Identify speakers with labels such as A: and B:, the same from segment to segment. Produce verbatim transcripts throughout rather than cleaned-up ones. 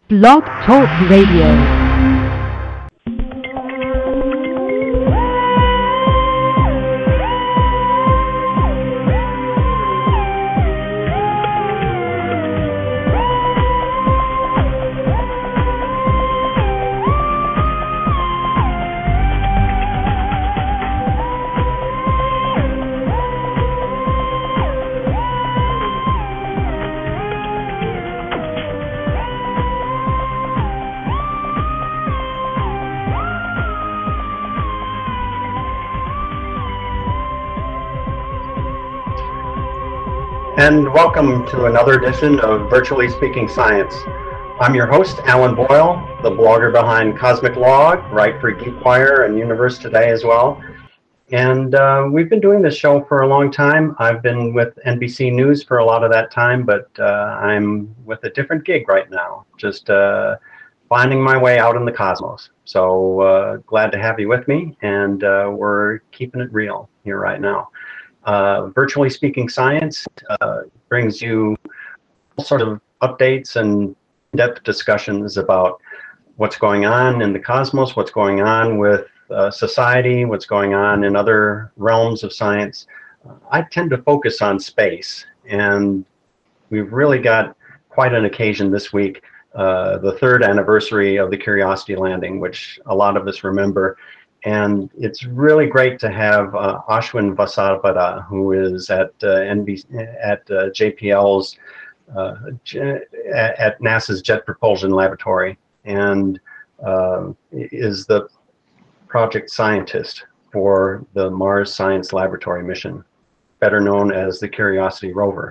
A: Blog Talk Radio.
B: And welcome to another edition of Virtually Speaking Science. I'm your host, Alan Boyle, the blogger behind Cosmic Log, write for GeekWire and Universe Today as well. And uh, we've been doing this show for a long time. I've been with N B C News for a lot of that time, but uh, I'm with a different gig right now, just uh, finding my way out in the cosmos. So uh, glad to have you with me, and uh, we're keeping it real here right now. Uh, Virtually Speaking Science uh, brings you all sorts of updates and in-depth discussions about what's going on in the cosmos, what's going on with uh, society, what's going on in other realms of science. Uh, I tend to focus on space, and we've really got quite an occasion this week, uh, the third anniversary of the Curiosity landing, which a lot of us remember. And it's really great to have uh, Ashwin Vasavada, who is at uh, N B C, at uh, J P L's uh, J, at NASA's Jet Propulsion Laboratory, and uh, is the project scientist for the Mars Science Laboratory mission, better known as the Curiosity rover.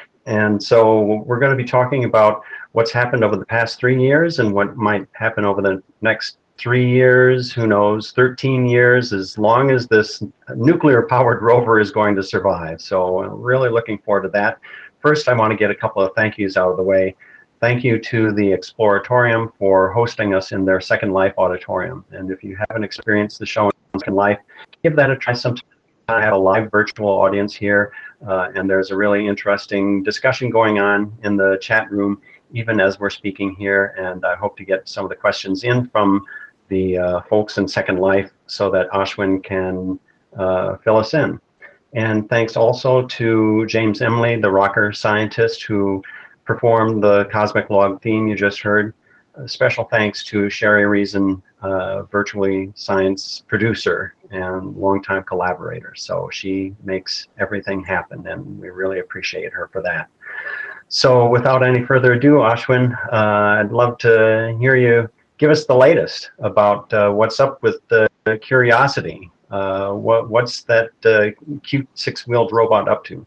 B: And so we're going to be talking about what's happened over the past three years and what might happen over the next three years, who knows, thirteen years, as long as this nuclear-powered rover is going to survive. So I'm really looking forward to that. First, I want to get a couple of thank yous out of the way. Thank you to the Exploratorium for hosting us in their Second Life auditorium. And if you haven't experienced the show in Second Life, give that a try sometime. I have a live virtual audience here, uh, and there's a really interesting discussion going on in the chat room, even as we're speaking here. And I hope to get some of the questions in from the uh, folks in Second Life so that Ashwin can uh, fill us in. And thanks also to James Emily, the rocker scientist who performed the Cosmic Log theme you just heard. A special thanks to Sherry Reason, uh, Virtually Science producer and longtime collaborator. So she makes everything happen, and we really appreciate her for that. So without any further ado, Ashwin, uh, I'd love to hear you give us the latest about uh, what's up with the Curiosity. Uh, what, what's that uh, cute six-wheeled robot up to?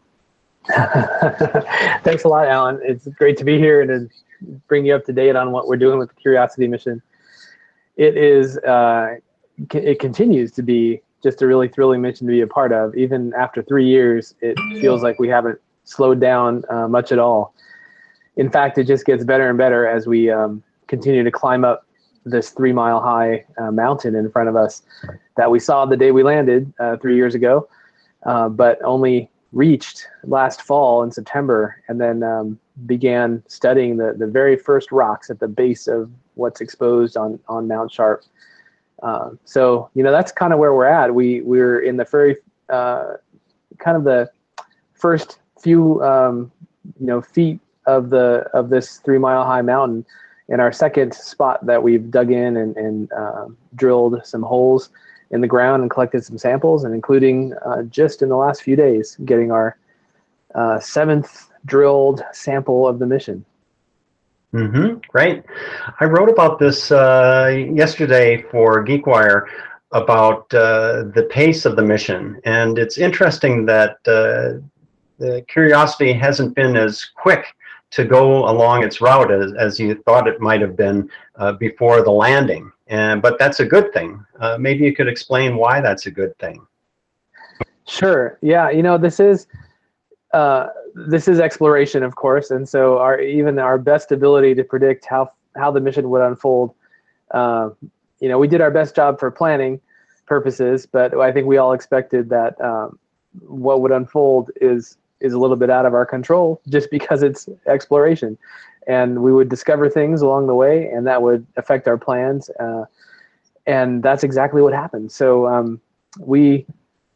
C: Thanks a lot, Alan. It's great to be here and to bring you up to date on what we're doing with the Curiosity mission. It is, uh, it continues to be just a really thrilling mission to be a part of. Even after three years, it feels like we haven't slowed down uh, much at all. In fact, it just gets better and better as we um, continue to climb up this three mile high uh, mountain in front of us that we saw the day we landed uh, three years ago, uh, but only reached last fall in September, and then um, began studying the, the very first rocks at the base of what's exposed on, on Mount Sharp. Uh, so, you know, that's kind of where we're at. We, we're in the very, uh, kind of the first few, um, you know, feet of the, of this three mile high mountain. In our second spot that we've dug in and, and uh, drilled some holes in the ground and collected some samples, and including uh, just in the last few days, getting our uh, seventh drilled sample of the mission.
B: Mm-hmm. Great. I wrote about this uh, yesterday for GeekWire about uh, the pace of the mission. And it's interesting that uh, the Curiosity hasn't been as quick to go along its route as, as you thought it might have been uh, before the landing. And, but that's a good thing. Uh, maybe you could explain why that's a good thing.
C: Sure. Yeah. You know, this is uh, this is exploration, of course, and so our even our best ability to predict how how the mission would unfold. Uh, you know, we did our best job for planning purposes, but I think we all expected that um, what would unfold is is a little bit out of our control just because it's exploration. And we would discover things along the way, and that would affect our plans. Uh, and that's exactly what happened. So um, we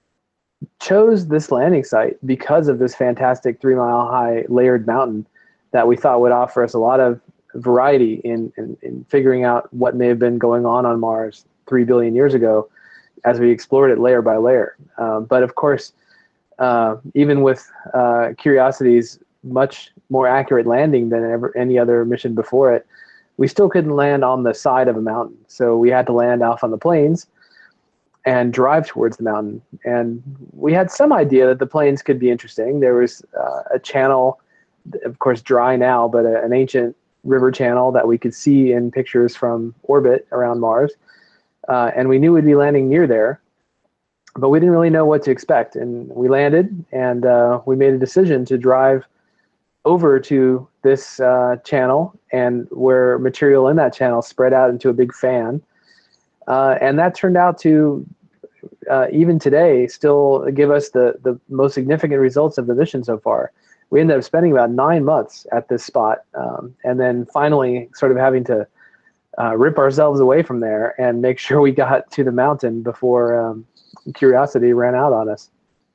C: chose this landing site because of this fantastic three mile high layered mountain that we thought would offer us a lot of variety in, in, in figuring out what may have been going on on Mars three billion years ago as we explored it layer by layer. Um, but of course, uh, even with uh, Curiosity's much more accurate landing than ever any other mission before it, we still couldn't land on the side of a mountain. So we had to land off on the plains and drive towards the mountain. And we had some idea that the plains could be interesting. There was uh, a channel, of course dry now, but a, an ancient river channel that we could see in pictures from orbit around Mars. Uh, and we knew we'd be landing near there, but we didn't really know what to expect. And we landed, and uh, we made a decision to drive over to this uh, channel, and where material in that channel spread out into a big fan. Uh, and that turned out to, uh, even today, still give us the, the most significant results of the mission so far. We ended up spending about nine months at this spot, um, and then finally sort of having to uh, rip ourselves away from there and make sure we got to the mountain before um, Curiosity ran out on us.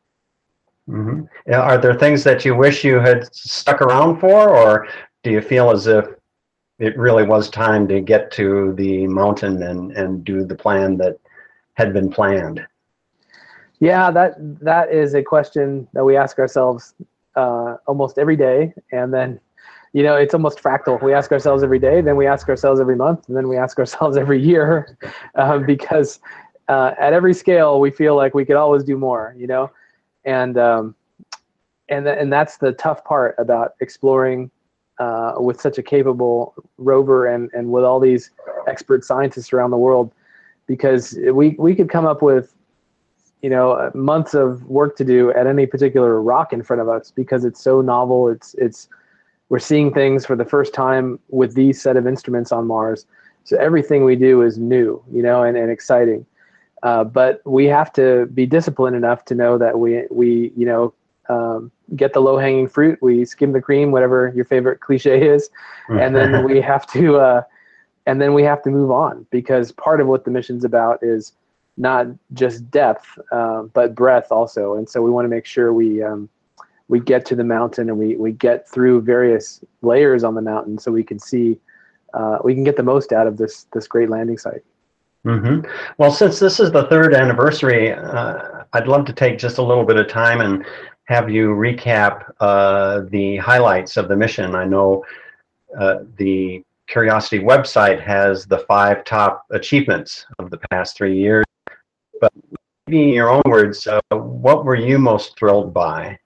B: Mm-hmm. Yeah, are there things that you wish you had stuck around for, or do you feel as if it really was time to get to the mountain and, and do the plan that had been planned?
C: Yeah, that that is a question that we ask ourselves uh, almost every day. And then, you know, it's almost fractal. We ask ourselves every day, then we ask ourselves every month, and then we ask ourselves every year, uh, because uh, at every scale, we feel like we could always do more, you know? And um, and th- and that's the tough part about exploring uh, with such a capable rover and, and with all these expert scientists around the world, because we we could come up with, you know, months of work to do at any particular rock in front of us, because it's so novel. It's it's we're seeing things for the first time with these set of instruments on Mars. So everything we do is new, you know, and, and exciting. Uh, but we have to be disciplined enough to know that we, we you know, um, get the low-hanging fruit. We skim the cream, whatever your favorite cliche is, and then we have to, uh, and then we have to move on, because part of what the mission's about is not just depth, uh, but breadth also. And so we want to make sure we um, we get to the mountain, and we we get through various layers on the mountain, so we can see, uh, we can get the most out of this this great landing site.
B: Mm-hmm. Well, since this is the third anniversary, uh, I'd love to take just a little bit of time and have you recap uh, the highlights of the mission. I know uh, the Curiosity website has the five top achievements of the past three years, but maybe in your own words, uh, what were you most thrilled by?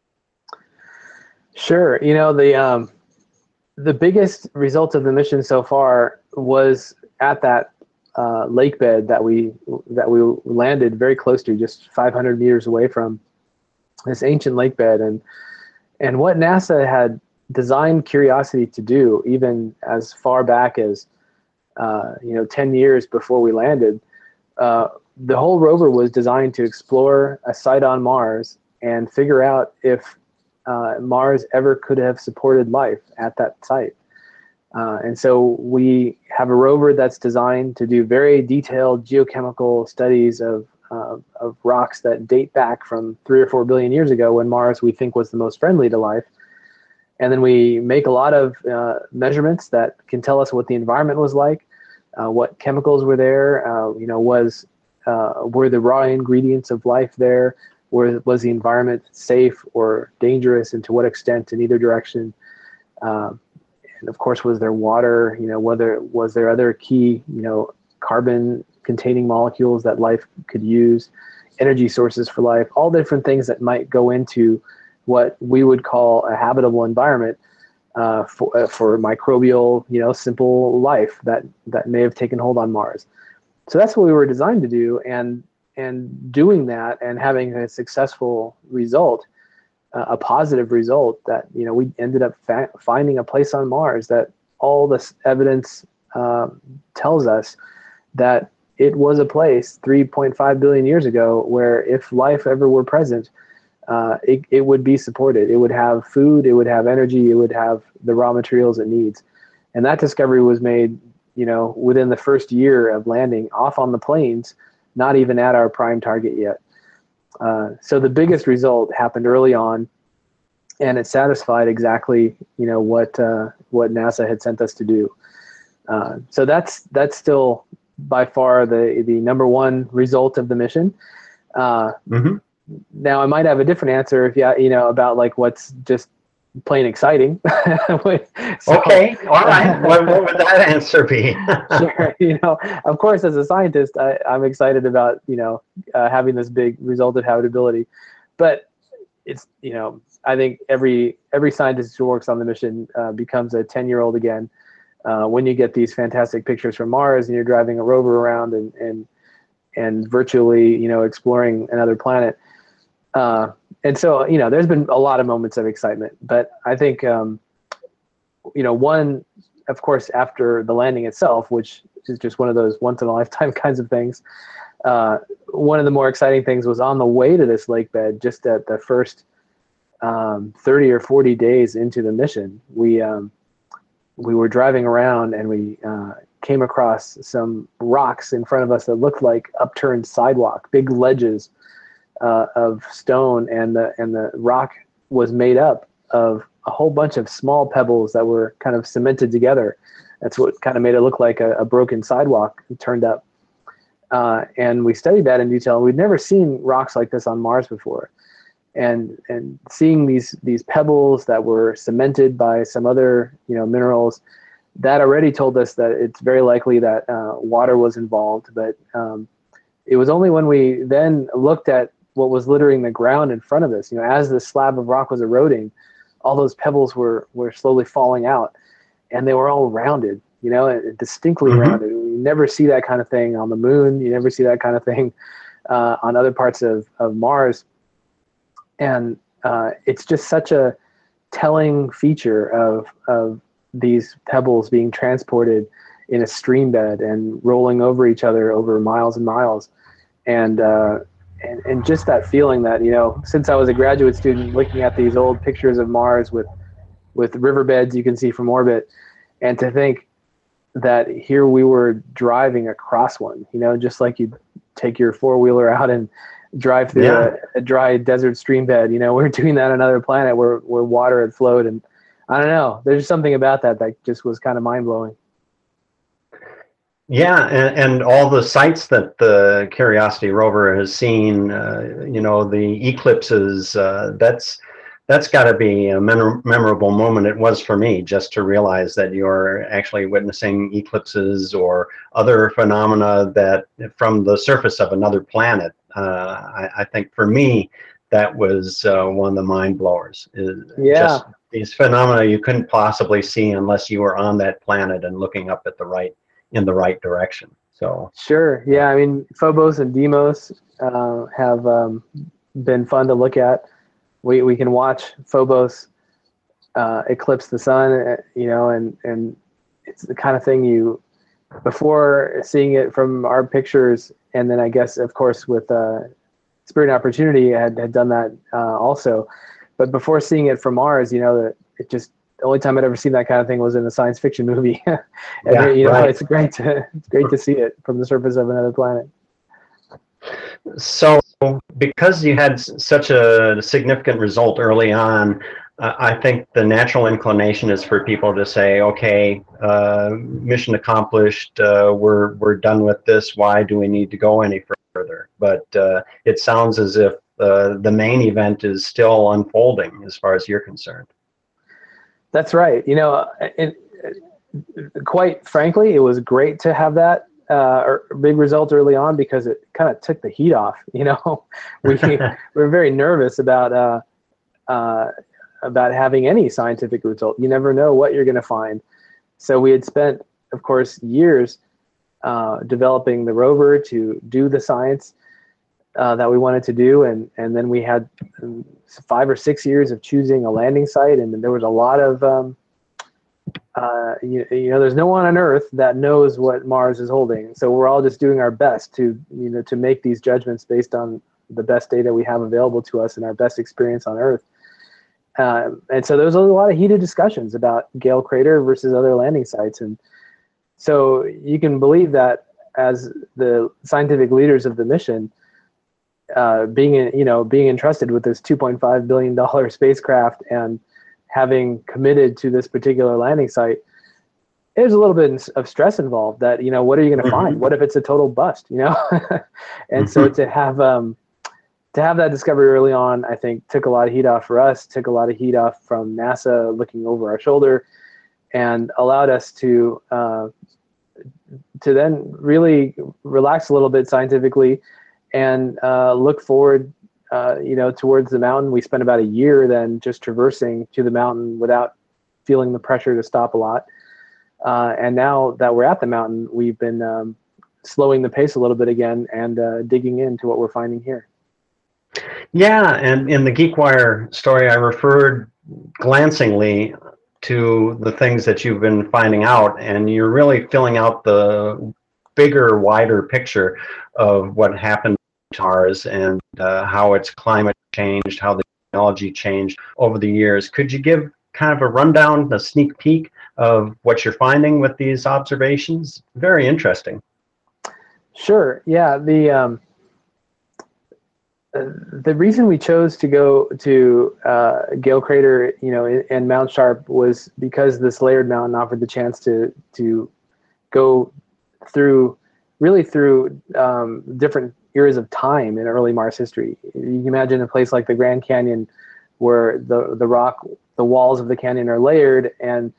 C: Sure. You know, the um, the biggest result of the mission so far was at that Uh, lake bed that we that we landed very close to, just five hundred meters away from this ancient lake bed. And and what NASA had designed Curiosity to do, even as far back as uh, you know ten years before we landed, uh, the whole rover was designed to explore a site on Mars and figure out if uh, Mars ever could have supported life at that site. Uh, and so we have a rover that's designed to do very detailed geochemical studies of uh, of rocks that date back from three or four billion years ago, when Mars, we think, was the most friendly to life. And then we make a lot of uh, measurements that can tell us what the environment was like, uh, what chemicals were there, uh, you know, was uh, were the raw ingredients of life there, were, was the environment safe or dangerous, and to what extent in either direction. Um, And of course, was there water? You know, whether was there other key, you know, carbon-containing molecules that life could use, energy sources for life, all different things that might go into what we would call a habitable environment uh, for uh, for microbial, you know, simple life that that may have taken hold on Mars. So that's what we were designed to do, and and doing that and having a successful result. Uh, a positive result, that, you know, we ended up fa- finding a place on Mars that all this evidence uh, tells us that it was a place three point five billion years ago where, if life ever were present, uh, it, it would be supported. It would have food, it would have energy, it would have the raw materials it needs. And that discovery was made, you know, within the first year of landing off on the plains, not even at our prime target yet. Uh, so the biggest result happened early on, and it satisfied exactly, you know, what uh, what NASA had sent us to do. Uh, so that's that's still by far the the number one result of the mission. Uh,
B: mm-hmm.
C: Now I might have a different answer if yeah, you know, about like what's just plain exciting.
B: So, okay, all right. What, what would that answer be?
C: Sure. You know, of course, as a scientist, I, I'm excited about, you know, uh, having this big result of habitability. But it's, you know, I think every every scientist who works on the mission uh, becomes a ten-year-old again uh, when you get these fantastic pictures from Mars and you're driving a rover around and and and virtually, you know, exploring another planet. Uh, and so, you know, there's been a lot of moments of excitement, but I think, um, you know, one, of course, after the landing itself, which is just one of those once in a lifetime kinds of things. Uh, one of the more exciting things was on the way to this lake bed, just at the first um, thirty or forty days into the mission, we, um, we were driving around and we uh, came across some rocks in front of us that looked like upturned sidewalk, big ledges Uh, of stone, and the and the rock was made up of a whole bunch of small pebbles that were kind of cemented together. That's what kind of made it look like a, a broken sidewalk turned up. Uh, and we studied that in detail. We'd never seen rocks like this on Mars before, and and seeing these these pebbles that were cemented by some other you know minerals, that already told us that it's very likely that uh, water was involved. But um, it was only when we then looked at what was littering the ground in front of us, you know, as the slab of rock was eroding, all those pebbles were, were slowly falling out, and they were all rounded, you know, distinctly mm-hmm. rounded. You never see that kind of thing on the moon. You never see that kind of thing uh, on other parts of, of Mars. And uh, it's just such a telling feature of, of these pebbles being transported in a stream bed and rolling over each other over miles and miles. And, uh, And, and just that feeling that, you know, since I was a graduate student looking at these old pictures of Mars with, with riverbeds you can see from orbit, and to think that here we were driving across one, you know, just like you take your four-wheeler out and drive through yeah. a, a dry desert stream bed, you know, we're doing that on another planet where, where water had flowed. And I don't know, there's something about that that just was kind of mind-blowing.
B: Yeah, and, and all the sites that the Curiosity rover has seen, uh, you know, the eclipses, uh, that's that's got to be a mem- memorable moment. It was for me, just to realize that you're actually witnessing eclipses or other phenomena that from the surface of another planet. Uh, I, I think for me, that was uh, one of the mind blowers.
C: Yeah.
B: Just these phenomena you couldn't possibly see unless you were on that planet and looking up at the right in the right direction. So
C: sure, yeah. I mean, Phobos and Deimos uh, have um, been fun to look at. We we can watch Phobos uh, eclipse the sun, you know, and and it's the kind of thing you, before seeing it from our pictures, and then I guess of course with uh, Spirit and Opportunity had had done that uh, also, but before seeing it from Mars, you know, that it just. The only time I'd ever seen that kind of thing was in a science fiction movie. and
B: yeah,
C: you know,
B: right.
C: it's great to it's great to see it from the surface of another planet.
B: So, because you had such a significant result early on, uh, I think the natural inclination is for people to say, "Okay, uh, mission accomplished. Uh, we're we're done with this. Why do we need to go any further?" But uh, it sounds as if uh, the main event is still unfolding, as far as you're concerned.
C: That's right. You know, it, it, quite frankly, it was great to have that uh, big result early on because it kind of took the heat off. You know, we we were very nervous about uh, uh, about having any scientific result. You never know what you're going to find. So we had spent, of course, years uh, developing the rover to do the science uh, that we wanted to do, and and then we had um, five or six years of choosing a landing site, and there was a lot of um, uh, you, you know, there's no one on Earth that knows what Mars is holding, so we're all just doing our best to you know to make these judgments based on the best data we have available to us and our best experience on Earth. Um, and so there was a lot of heated discussions about Gale Crater versus other landing sites. And so you can believe that as the scientific leaders of the mission, uh, being, you know, being entrusted with this two point five billion dollars spacecraft and having committed to this particular landing site, there's a little bit of stress involved that, you know, what are you going to mm-hmm. find? What if it's a total bust, you know? and mm-hmm. so to have, um, to have that discovery early on, I think took a lot of heat off for us, took a lot of heat off from NASA looking over our shoulder, and allowed us to, uh, to then really relax a little bit scientifically and uh, look forward, uh, you know, towards the mountain. We spent about a year then just traversing to the mountain without feeling the pressure to stop a lot. Uh, and now that we're at the mountain, we've been um, slowing the pace a little bit again and uh, digging into what we're finding here.
B: Yeah, and in the GeekWire story, I referred glancingly to the things that you've been finding out, and you're really filling out the bigger, wider picture of what happened to Mars and uh, how its climate changed, how the technology changed over the years. Could you give kind of a rundown, a sneak peek of what you're finding with these observations? Very interesting.
C: Sure. Yeah. The um, the reason we chose to go to uh, Gale Crater, you know, and Mount Sharp was because this layered mountain offered the chance to to go through, really through um, different eras of time in early Mars history. You can imagine a place like the Grand Canyon, where the the rock, the walls of the canyon are layered, and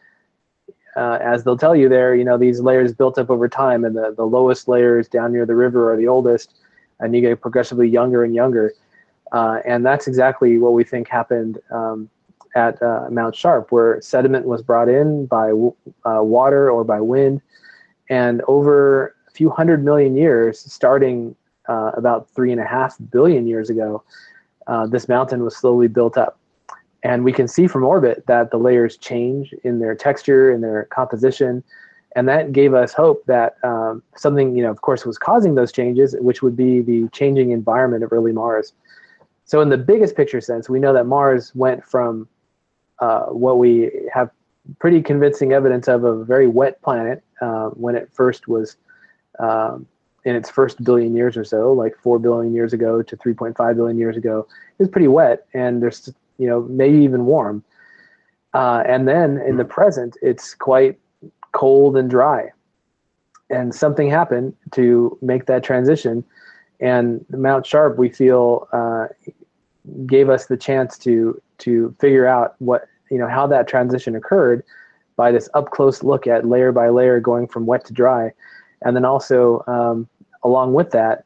C: uh, as they'll tell you there, you know, these layers built up over time, and the, the lowest layers down near the river are the oldest, and you get progressively younger and younger. Uh, and that's exactly what we think happened um, at uh, Mount Sharp, where sediment was brought in by uh, water or by wind. And over a few hundred million years, starting uh, about three and a half billion years ago, uh, this mountain was slowly built up. And we can see from orbit that the layers change in their texture, in their composition. And that gave us hope that um, something, you know, of course, was causing those changes, which would be the changing environment of early Mars. So in the biggest picture sense, we know that Mars went from uh, what we have pretty convincing evidence of, a very wet planet uh, when it first was um, in its first billion years or so, like four billion years ago to three point five billion years ago. It was pretty wet, and there's, you know, maybe even warm. Uh, and then in the present, it's quite cold and dry. And something happened to make that transition. And Mount Sharp, we feel, uh, gave us the chance to to figure out what, you know, how that transition occurred by this up close look at layer by layer going from wet to dry. And then also, um, along with that,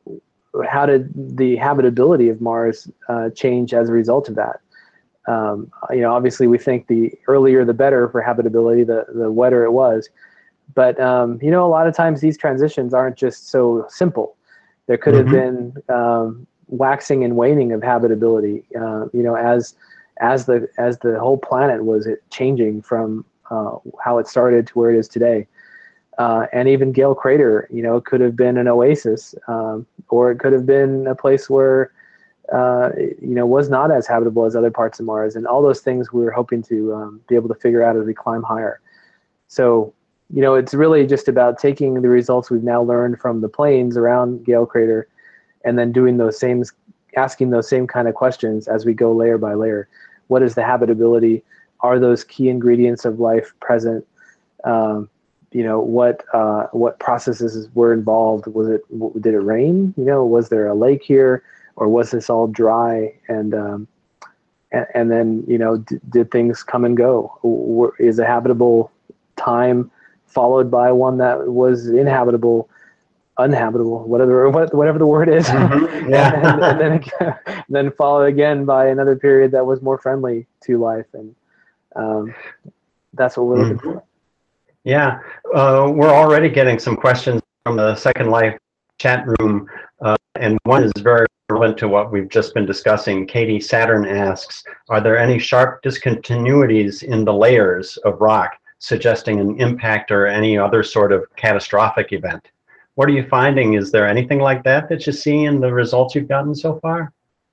C: how did the habitability of Mars uh, change as a result of that? Um, you know, obviously we think the earlier the better for habitability, the, the wetter it was. But, um, you know, a lot of times these transitions aren't just so simple. There could have mm-hmm. been um, waxing and waning of habitability, uh, you know, as as the as the whole planet was changing from uh, how it started to where it is today. Uh, and even Gale Crater, you know, could have been an oasis, um, or it could have been a place where, uh, you know, was not as habitable as other parts of Mars. And all those things we were hoping to um, be able to figure out as we climb higher. So, you know, it's really just about taking the results we've now learned from the plains around Gale Crater and then doing those same, asking those same kind of questions as we go layer by layer. What is the habitability? Are those key ingredients of life present? Um, you know, what uh, what processes were involved? Was it, did it rain? You know, was there a lake here, or was this all dry? And um, and, and then, you know, d- did things come and go? Is a habitable time followed by one that was inhabitable, uninhabitable, whatever whatever the word is, mm-hmm. yeah. and, and, and then again, and then followed again by another period that was more friendly to life, and um, that's what we're looking mm-hmm. for.
B: Yeah, uh, we're already getting some questions from the Second Life chat room, uh, and one is very relevant to what we've just been discussing. Katie Saturn asks, are there any sharp discontinuities in the layers of rock suggesting an impact or any other sort of catastrophic event? what are you finding? Is there anything like that that you see in the results you've gotten so far?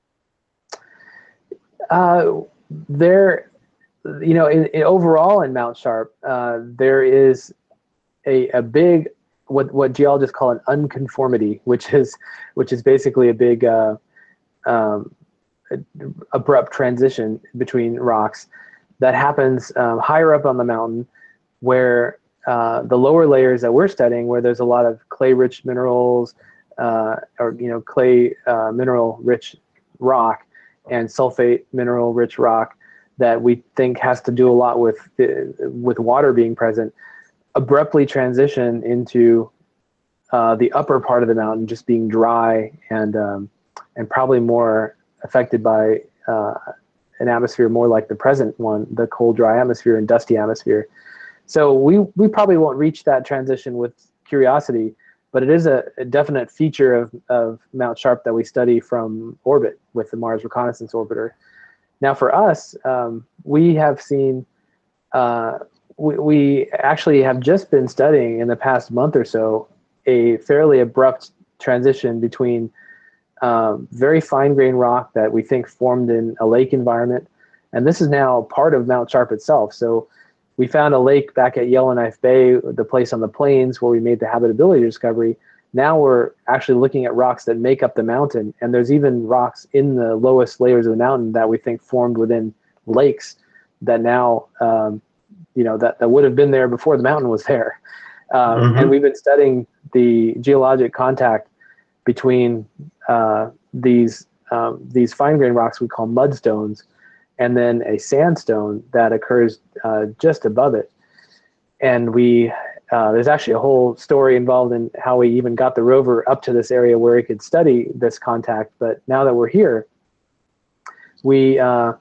C: Uh, there, you know, in, in overall in Mount Sharp, uh, there is a, a big, what, what geologists call an unconformity, which is, which is basically a big uh, um, abrupt transition between rocks that happens um, higher up on the mountain, where uh, the lower layers that we're studying, where there's a lot of clay-rich minerals, uh, or you know, clay uh, mineral-rich rock and sulfate mineral-rich rock that we think has to do a lot with with water being present, abruptly transition into uh, the upper part of the mountain just being dry and um, and probably more affected by uh, an atmosphere more like the present one, the cold, dry atmosphere and dusty atmosphere. So we we probably won't reach that transition with Curiosity, but it is a, a definite feature of, of Mount Sharp that we study from orbit with the Mars Reconnaissance Orbiter. Now for us, um, we have seen, uh, we, we actually have just been studying in the past month or so a fairly abrupt transition between um, very fine-grained rock that we think formed in a lake environment, and this is now part of Mount Sharp itself. So we found a lake back at Yellowknife Bay, the place on the plains where we made the habitability discovery. Now we're actually looking at rocks that make up the mountain, and there's even rocks in the lowest layers of the mountain that we think formed within lakes that now, um, you know, that, that would have been there before the mountain was there. Um, mm-hmm. And we've been studying the geologic contact between uh, these um, these fine-grained rocks we call mudstones, and then a sandstone that occurs uh, just above it. And we, uh, there's actually a whole story involved in how we even got the rover up to this area where it could study this contact. But now that we're here, we, uh,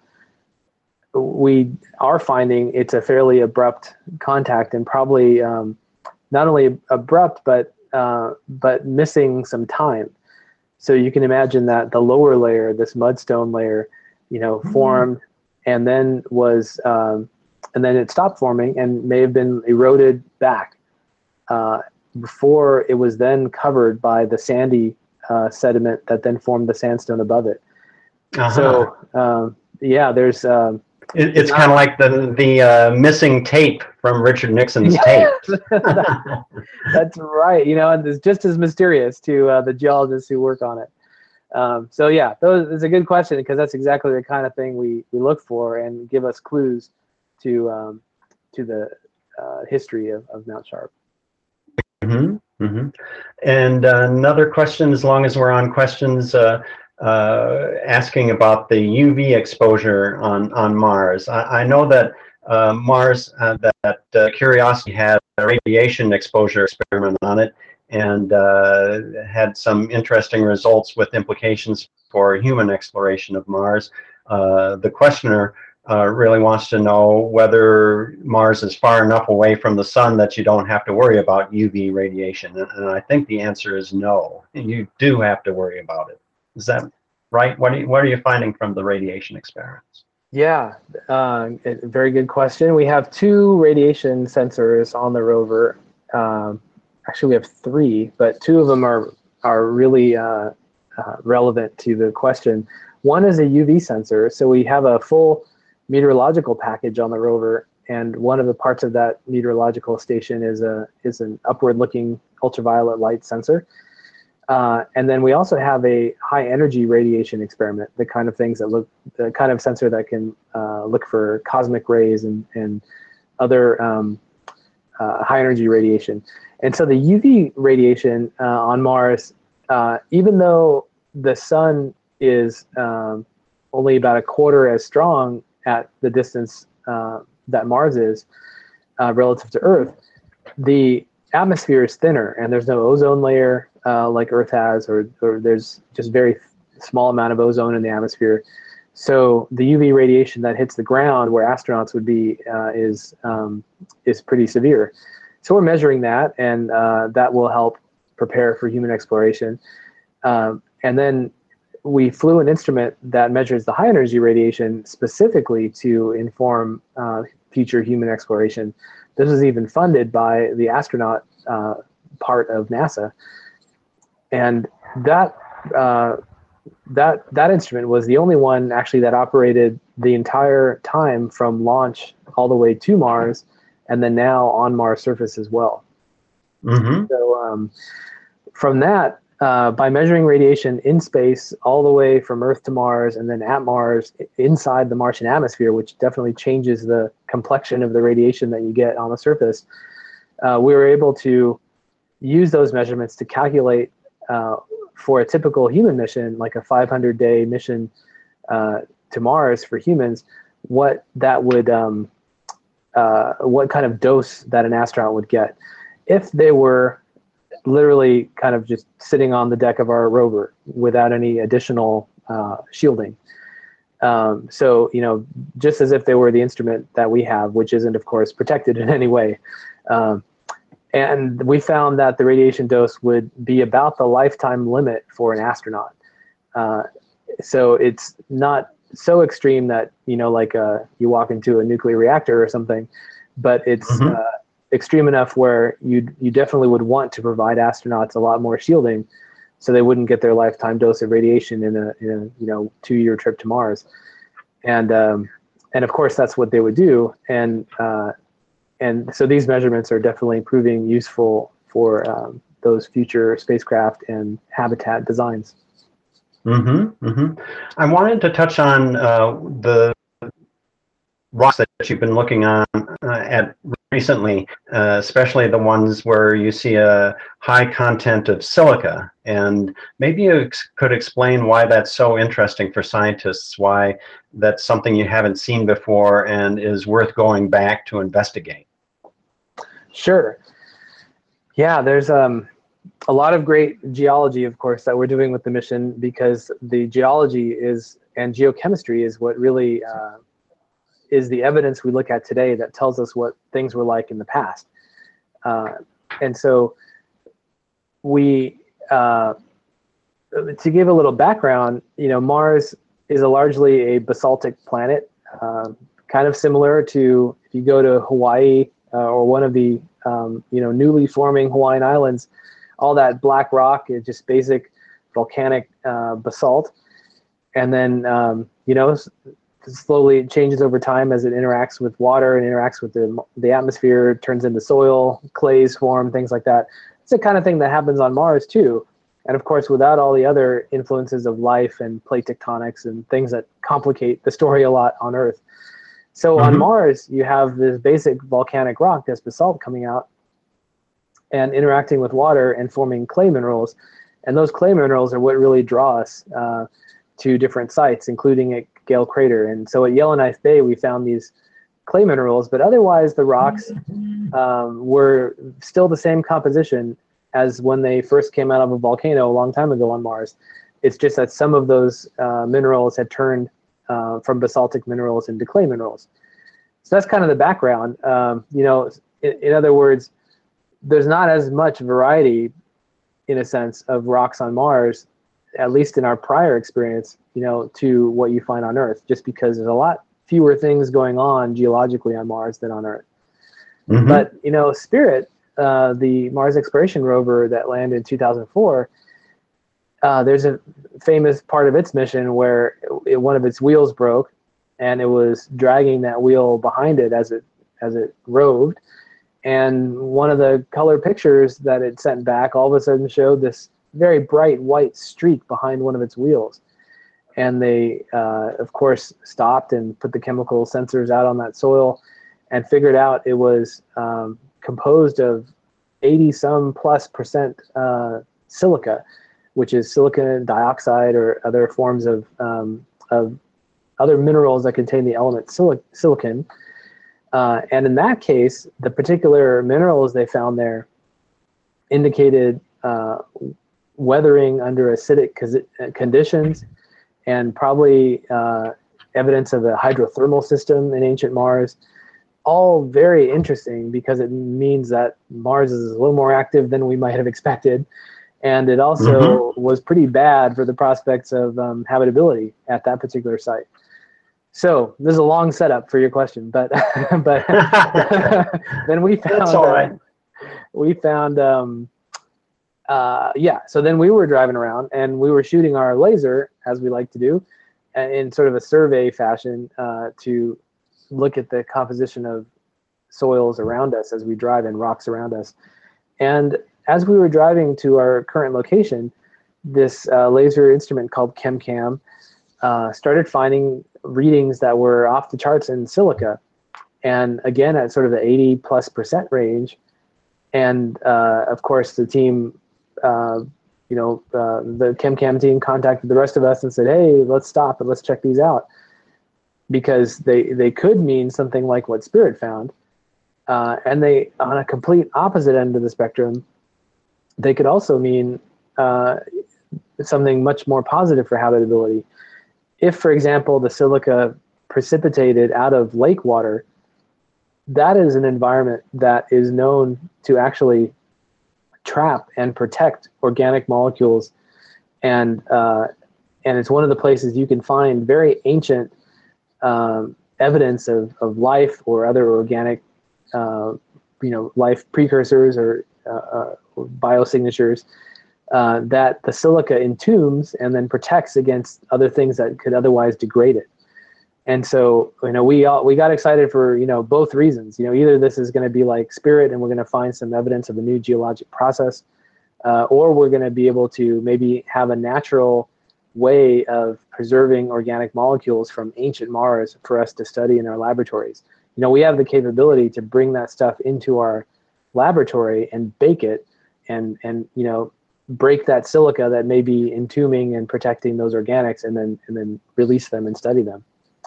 C: we are finding it's a fairly abrupt contact, and probably um, not only abrupt, but, uh, but missing some time. So you can imagine that the lower layer, this mudstone layer, you know, formed and then was, um, and then it stopped forming and may have been eroded back uh, before it was then covered by the sandy uh, sediment that then formed the sandstone above it. Uh-huh. So um, yeah, there's. Um,
B: it, it's kind of like the the uh, missing tape from Richard Nixon's tape.
C: that, that's right. You know, and it's just as mysterious to uh, the geologists who work on it. Um, so yeah, those is a good question, because that's exactly the kind of thing we, we look for and give us clues to um, to the uh, history of, of Mount Sharp.
B: Mm-hmm, mm-hmm. And uh, another question, as long as we're on questions, uh, uh, asking about the U V exposure on, on Mars. I, I know that uh, Mars, uh, that uh, Curiosity had a radiation exposure experiment on it, and uh, had some interesting results with implications for human exploration of Mars. Uh, the questioner uh, really wants to know whether Mars is far enough away from the sun that you don't have to worry about U V radiation. And, and I think the answer is no. You do have to worry about it. Is that right? What are you, what are you finding from the radiation experiments?
C: Yeah, uh, very good question. We have two radiation sensors on the rover. Um, Actually, we have three, but two of them are are really uh, uh, relevant to the question. One is a U V sensor, so we have a full meteorological package on the rover, and one of the parts of that meteorological station is a is an upward-looking ultraviolet light sensor. Uh, and then we also have a high-energy radiation experiment, the kind of things that look, the kind of sensor that can uh, look for cosmic rays and and other um, uh, high-energy radiation. And so the U V radiation uh, on Mars, uh, even though the sun is um, only about a quarter as strong at the distance uh, that Mars is uh, relative to Earth, the atmosphere is thinner, and there's no ozone layer uh, like Earth has, or, or there's just very small amount of ozone in the atmosphere. So the U V radiation that hits the ground where astronauts would be uh, is um, is pretty severe. So we're measuring that, and uh, that will help prepare for human exploration. Um, and then we flew an instrument that measures the high energy radiation specifically to inform uh, future human exploration. This was even funded by the astronaut uh, part of NASA. And that uh, that that instrument was the only one actually that operated the entire time from launch all the way to Mars, and then now on Mars surface as well.
B: Mm-hmm.
C: So um, from that, uh, by measuring radiation in space all the way from Earth to Mars, and then at Mars inside the Martian atmosphere, which definitely changes the complexion of the radiation that you get on the surface, uh, we were able to use those measurements to calculate uh, for a typical human mission, like a five hundred day mission uh, to Mars for humans, what that would, um, uh, what kind of dose that an astronaut would get if they were literally kind of just sitting on the deck of our rover without any additional uh, shielding. Um, so, you know, just as if they were the instrument that we have, which isn't, of course, protected in any way. Um, and we found that the radiation dose would be about the lifetime limit for an astronaut. Uh, so it's not so extreme that, you know, like uh, you walk into a nuclear reactor or something, but it's
B: Mm-hmm.
C: uh, extreme enough where you you definitely would want to provide astronauts a lot more shielding, so they wouldn't get their lifetime dose of radiation in a, in a you know two-year trip to Mars, and um, and of course that's what they would do, and uh, and so these measurements are definitely proving useful for um, those future spacecraft and habitat designs.
B: Mm-hmm. Mm-hmm. I wanted to touch on uh, the rocks that you've been looking on uh, at recently, uh, especially the ones where you see a high content of silica. And maybe you ex- could explain why that's so interesting for scientists, why that's something you haven't seen before and is worth going back to investigate.
C: Sure. Yeah, there's um, a lot of great geology, of course, that we're doing with the mission, because the geology is and geochemistry is what really uh, is the evidence we look at today that tells us what things were like in the past. Uh, and so we, uh, to give a little background, you know, Mars is a largely a basaltic planet, uh, kind of similar to if you go to Hawaii uh, or one of the, um, you know, newly forming Hawaiian Islands, all that black rock is just basic volcanic uh, basalt. And then, um, you know, slowly it changes over time as it interacts with water and interacts with the, the atmosphere, turns into soil, clays form, things like that. It's the kind of thing that happens on Mars too. And of course, without all the other influences of life and plate tectonics and things that complicate the story a lot on Earth. So mm-hmm. on Mars, you have this basic volcanic rock, this basalt coming out and interacting with water and forming clay minerals. And those clay minerals are what really draw us uh, to different sites, including at Gale Crater. And so at Yellowknife Bay, we found these clay minerals, but otherwise the rocks um, were still the same composition as when they first came out of a volcano a long time ago on Mars. It's just that some of those uh, minerals had turned uh, from basaltic minerals into clay minerals. So that's kind of the background. Um, you know, in, in other words, there's not as much variety, in a sense, of rocks on Mars, at least in our prior experience, you know, to what you find on Earth, just because there's a lot fewer things going on geologically on Mars than on Earth. Mm-hmm. But, you know, Spirit, uh, the Mars exploration rover that landed in two thousand four, uh, there's a famous part of its mission where it, one of its wheels broke, and it was dragging that wheel behind it as it as it roved. And one of the color pictures that it sent back all of a sudden showed this very bright white streak behind one of its wheels. And they, uh, of course, stopped and put the chemical sensors out on that soil and figured out it was um, composed of eighty some plus percent uh, silica, which is silicon dioxide or other forms of, um, of other minerals that contain the element silic silicon. Uh, and in that case, the particular minerals they found there indicated uh, weathering under acidic conditions, and probably uh, evidence of a hydrothermal system in ancient Mars. All very interesting because it means that Mars is a little more active than we might have expected. And it also mm-hmm. was pretty bad for the prospects of um, habitability at that particular site. So this is a long setup for your question, but but then we found
B: That's all right.
C: uh, we found um, uh, yeah, so then we were driving around and we were shooting our laser, as we like to do, in sort of a survey fashion uh, to look at the composition of soils around us as we drive and rocks around us. And as we were driving to our current location, this uh, laser instrument called ChemCam uh, started finding readings that were off the charts in silica. And again, at sort of the eighty plus percent range. And uh, of course, the team, uh, you know, uh, the ChemCam team contacted the rest of us and said, hey, let's stop and let's check these out. Because they, they could mean something like what Spirit found. Uh, and they, on a complete opposite end of the spectrum, they could also mean uh, something much more positive for habitability. If, for example, the silica precipitated out of lake water, that is an environment that is known to actually trap and protect organic molecules. And, uh, and it's one of the places you can find very ancient um, evidence of, of life or other organic uh, you know, life precursors or uh, uh, biosignatures uh, that the silica entombs and then protects against other things that could otherwise degrade it. And so, you know, we all, we got excited for, you know, both reasons. You know, either this is going to be like Spirit and we're going to find some evidence of a new geologic process, uh, or we're going to be able to maybe have a natural way of preserving organic molecules from ancient Mars for us to study in our laboratories. You know, we have the capability to bring that stuff into our laboratory and bake it and, and you know, break that silica that may be entombing and protecting those organics and then, and then release them and study them.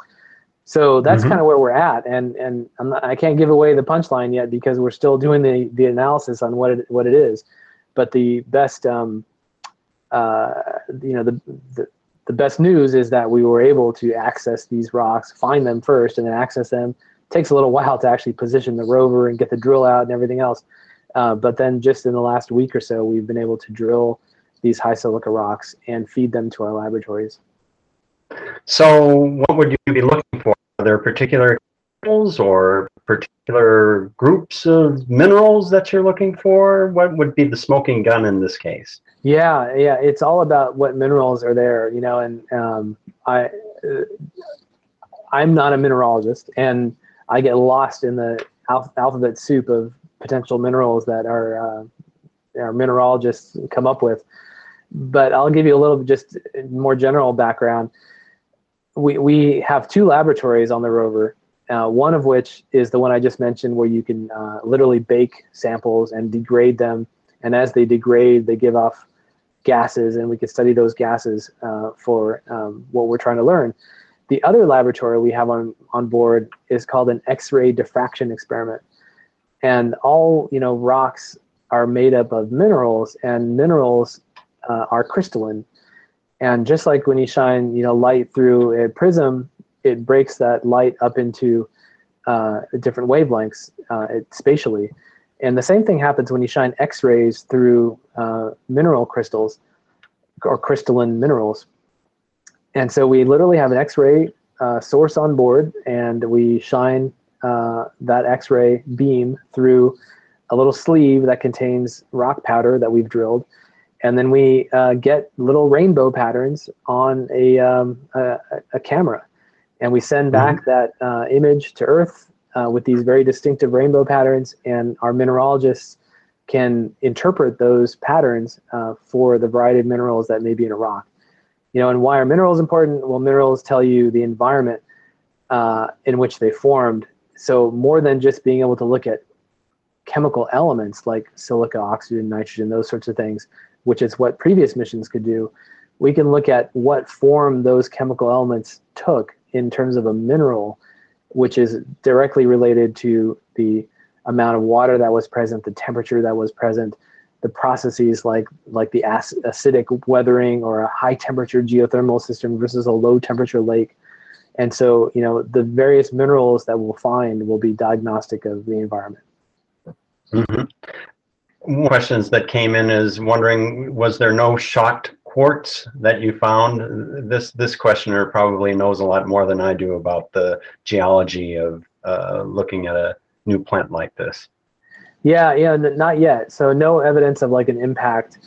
C: So that's mm-hmm. kind of where we're at, and and I'm not, I can't give away the punchline yet because we're still doing the, the analysis on what it what it is. But the best, um, uh, you know, the, the the best news is that we were able to access these rocks, find them first, and then access them. It takes a little while to actually position the rover and get the drill out and everything else. Uh, but then just in the last week or so, we've been able to drill these high silica rocks and feed them to our laboratories.
B: So what would you be looking for? Are there particular minerals or particular groups of minerals that you're looking for? What would be the smoking gun in this case?
C: Yeah, yeah, it's all about what minerals are there, you know, and um, I, uh, I'm not a mineralogist, and I get lost in the alph alphabet soup of potential minerals that our, uh, our mineralogists come up with. But I'll give you a little just more general background. We, we have two laboratories on the rover, uh, one of which is the one I just mentioned where you can uh, literally bake samples and degrade them. And as they degrade, they give off gases, and we can study those gases uh, for um, what we're trying to learn. The other laboratory we have on, on board is called an X-ray diffraction experiment. And all, you know, rocks are made up of minerals, and minerals uh, are crystalline. And just like when you shine, you know, light through a prism, it breaks that light up into uh, different wavelengths uh, it, spatially. And the same thing happens when you shine X-rays through uh, mineral crystals or crystalline minerals. And so we literally have an X-ray uh, source on board, and we shine uh, that X-ray beam through a little sleeve that contains rock powder that we've drilled. And then we uh, get little rainbow patterns on a, um, a, a camera. And we send back mm-hmm. that uh, image to Earth uh, with these very distinctive rainbow patterns. And our mineralogists can interpret those patterns uh, for the variety of minerals that may be in a rock. You know, and why are minerals important? Well, minerals tell you the environment uh, in which they formed. So more than just being able to look at chemical elements like silica, oxygen, nitrogen, those sorts of things, which is what previous missions could do, we can look at what form those chemical elements took in terms of a mineral, which is directly related to the amount of water that was present, the temperature that was present, the processes like, like the ac acidic weathering or a high temperature geothermal system versus a low temperature lake. And so, you know, the various minerals that we'll find will be diagnostic of the environment.
B: Mm-hmm. Questions that came in is wondering, was there no shocked quartz that you found? This this questioner probably knows a lot more than I do about the geology of uh, looking at a new plant like this.
C: Yeah, yeah, not yet. So no evidence of like an impact.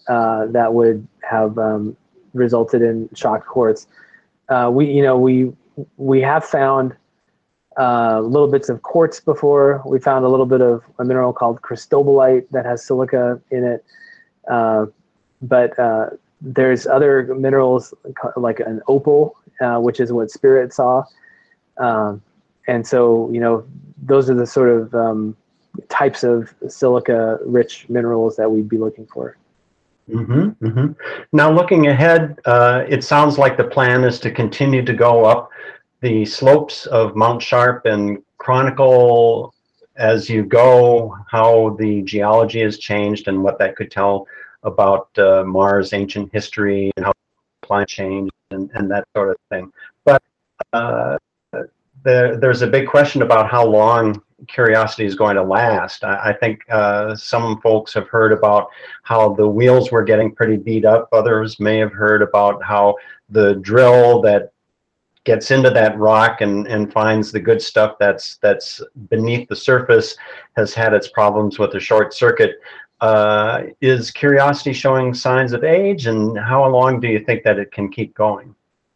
C: uh, that would have um, resulted in shocked quartz. Uh, we, you know, we we have found uh, little bits of quartz before. We found a little bit of a mineral called cristobalite that has silica in it. Uh, but uh, there's other minerals like an opal, uh, which is what Spirit saw. Um, and so, you know, those are the sort of um, types of silica-rich minerals that we'd be looking for.
B: Mm-hmm, mm-hmm. Now, looking ahead, uh, it sounds like the plan is to continue to go up the slopes of Mount Sharp and chronicle as you go how the geology has changed and what that could tell about uh, Mars' ancient history and how climate change and, and that sort of thing. But uh, there, there's a big question about how long Curiosity is going to last. I, I think uh, some folks have heard about how the wheels were getting pretty beat up. Others may have heard about how the drill that gets into that rock and, and finds the good stuff that's that's beneath the surface has had its problems with the short circuit. Uh, is Curiosity showing signs of age, and how long do you think that it can keep going?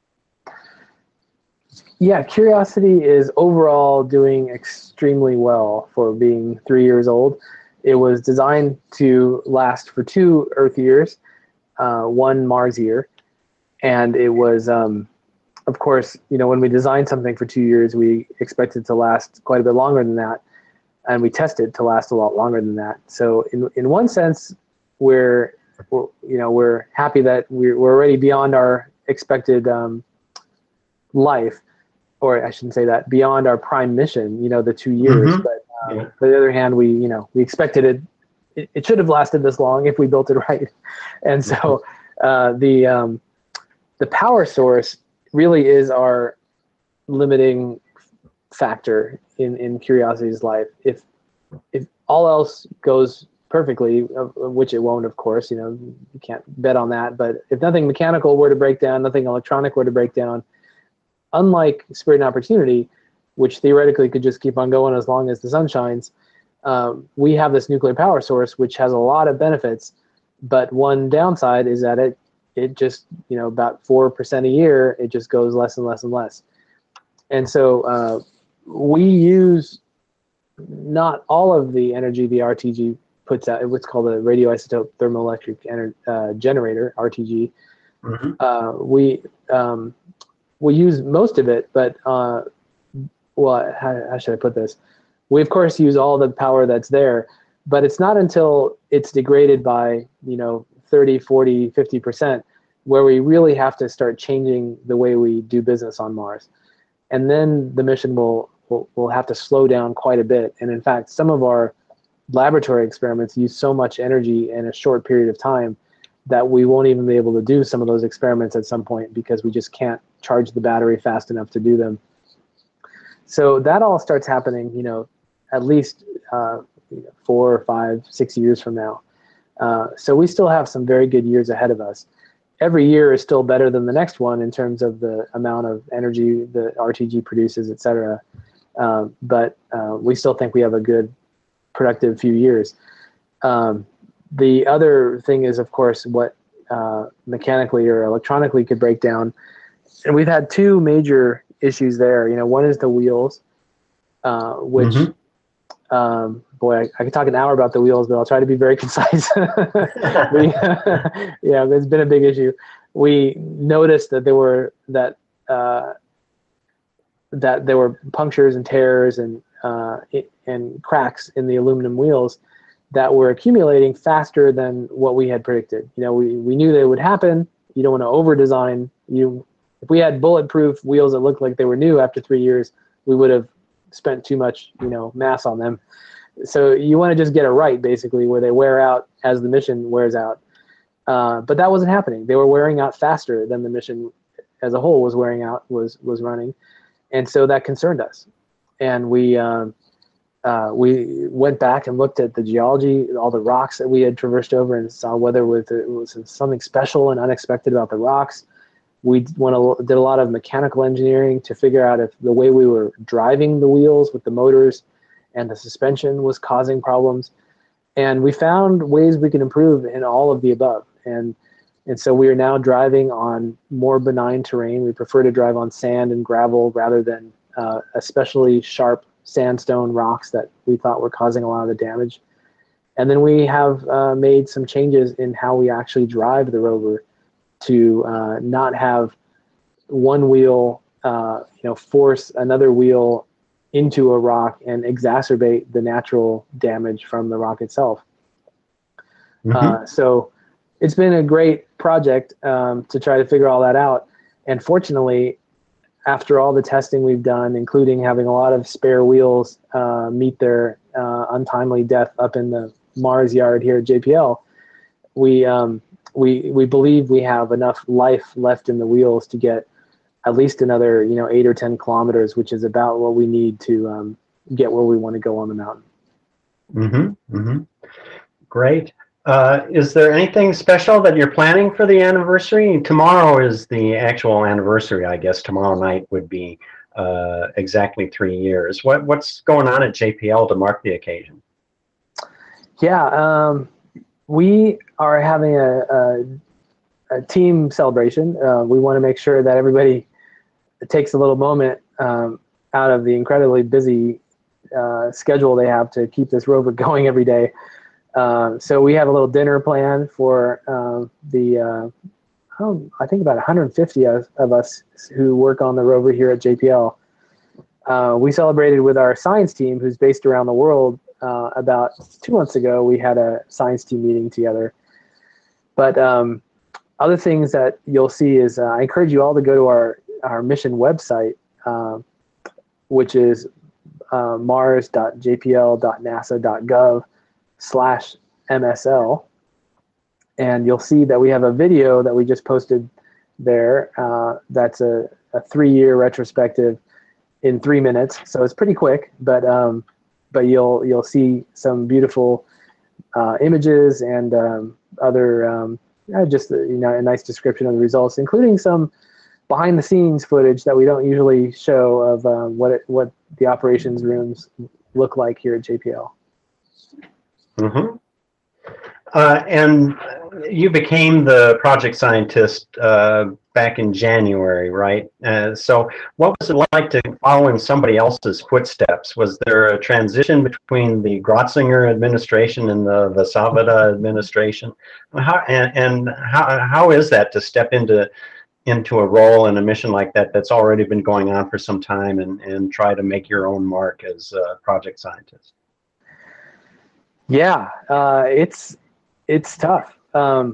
C: Yeah, Curiosity is overall doing extremely well for being three years old. It was designed to last for two Earth years, uh, one Mars year, and it was, um, of course, you know, when we designed something for two years, we expected to last quite a bit longer than that, and we tested to last a lot longer than that. So, in in one sense, we're, we're you know we're happy that we're we're already beyond our expected um, life. Or I shouldn't say that, beyond our prime mission, you know, the two years.
B: Mm-hmm.
C: But um,
B: Yeah.
C: on the other hand, we, you know, we expected it, it, it should have lasted this long if we built it right. And so uh, the um, the power source really is our limiting factor in, in Curiosity's life. If if all else goes perfectly, which it won't, of course, you know, you can't bet on that. But if nothing mechanical were to break down, nothing electronic were to break down, unlike Spirit and Opportunity, which theoretically could just keep on going as long as the sun shines, um, we have this nuclear power source, which has a lot of benefits. But one downside is that it, it just, you know, about four percent a year, it just goes less and less and less. And so uh, we use not all of the energy the R T G puts out, what's called a radioisotope thermoelectric ener- uh, generator, R T G. Mm-hmm. Uh, we... Um, We use most of it, but, uh, well, how, how should I put this? We, of course, use all the power that's there, but it's not until it's degraded by, you know, thirty, forty, fifty percent where we really have to start changing the way we do business on Mars. And then the mission will, will, will have to slow down quite a bit. And in fact, some of our laboratory experiments use so much energy in a short period of time that we won't even be able to do some of those experiments at some point because we just can't charge the battery fast enough to do them. So that all starts happening, you know, at least uh, four, five, six years from now. Uh, so we still have some very good years ahead of us. Every year is still better than the next one in terms of the amount of energy the R T G produces, et cetera. Um, but uh, we still think we have a good, productive few years. Um, The other thing is, of course, what uh, mechanically or electronically could break down. And we've had two major issues there. You know, one is the wheels, uh, which, mm-hmm. um, boy, I, I could talk an hour about the wheels, but I'll try to be very concise. we, yeah, it's been a big issue. We noticed that there were that uh, that there were punctures and tears and uh, and cracks in the aluminum wheels that were accumulating faster than what we had predicted. You know, we, we knew they would happen. You don't want to over-design. You, if we had bulletproof wheels that looked like they were new after three years, we would have spent too much, you know, mass on them. So you want to just get it right, basically, where they wear out as the mission wears out. Uh, but that wasn't happening. They were wearing out faster than the mission as a whole was wearing out, was was running. And so that concerned us. And we... Um, Uh, we went back and looked at the geology, all the rocks that we had traversed over, and saw whether it was something special and unexpected about the rocks. We went a, did a lot of mechanical engineering to figure out if the way we were driving the wheels with the motors and the suspension was causing problems. And we found ways we could improve in all of the above. And and so we are now driving on more benign terrain. We prefer to drive on sand and gravel rather than uh, especially sharp sandstone rocks that we thought were causing a lot of the damage. And then we have uh, made some changes in how we actually drive the rover to uh, not have one wheel, uh, you know, force another wheel into a rock and exacerbate the natural damage from the rock itself. Mm-hmm. Uh, so it's been a great project um, to try to figure all that out. And fortunately, after all the testing we've done, including having a lot of spare wheels uh, meet their uh, untimely death up in the Mars yard here at J P L, we um, we we believe we have enough life left in the wheels to get at least another, you know, eight or ten kilometers, which is about what we need to um, get where we want to go on the mountain.
B: Mm-hmm. Mm-hmm. Great. Uh, is there anything special that you're planning for the anniversary? Tomorrow is the actual anniversary, I guess. Tomorrow night would be uh, exactly three years. What what's going on at J P L to mark the occasion?
C: Yeah, um, we are having a, a, a team celebration. Uh, we want to make sure that everybody takes a little moment um, out of the incredibly busy uh, schedule they have to keep this rover going every day. Uh, so we have a little dinner plan for uh, the, uh, oh, I think about one hundred fifty of, of us who work on the rover here at J P L. Uh, we celebrated with our science team, who's based around the world. Uh, about two months ago, we had a science team meeting together. But um, other things that you'll see is uh, I encourage you all to go to our, our mission website, uh, which is uh, mars dot j p l dot nasa dot gov slash M S L. And you'll see that we have a video that we just posted there. Uh, that's a, a three-year retrospective in three minutes. So it's pretty quick, but um, but you'll you'll see some beautiful uh, images and um, other um, uh, just you know a nice description of the results, including some behind-the-scenes footage that we don't usually show of um, what it, what the operations rooms look like here at J P L.
B: Mm-hmm. Uh, and you became the project scientist uh, back in January, right? Uh, so what was it like to follow in somebody else's footsteps? Was there a transition between the Grotzinger administration and the Vasavada administration? How, and and how, how is that to step into into a role in a mission like that that's already been going on for some time and, and try to make your own mark as a project scientist?
C: Yeah, uh, it's it's tough. Um,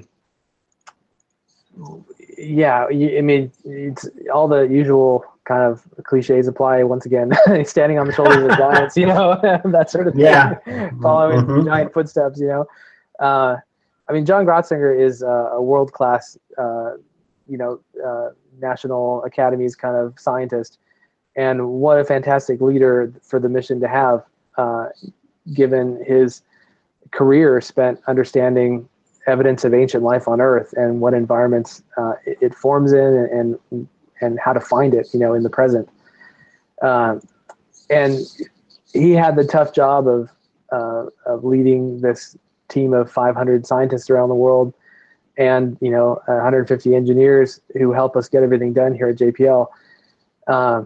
C: yeah, I mean, it's all the usual kind of cliches apply once again. Standing on the shoulders of giants, you know, that sort of thing.
B: Yeah.
C: Following
B: Mm-hmm.
C: giant footsteps, you know. Uh, I mean, John Grotzinger is a, a world-class, uh, you know, uh, National Academies kind of scientist, and what a fantastic leader for the mission to have, uh, given his career spent understanding evidence of ancient life on Earth and what environments uh, it, it forms in, and, and and how to find it, you know, in the present. Uh, and he had the tough job of uh, of leading this team of five hundred scientists around the world, and you know, one hundred fifty engineers who help us get everything done here at J P L. Uh,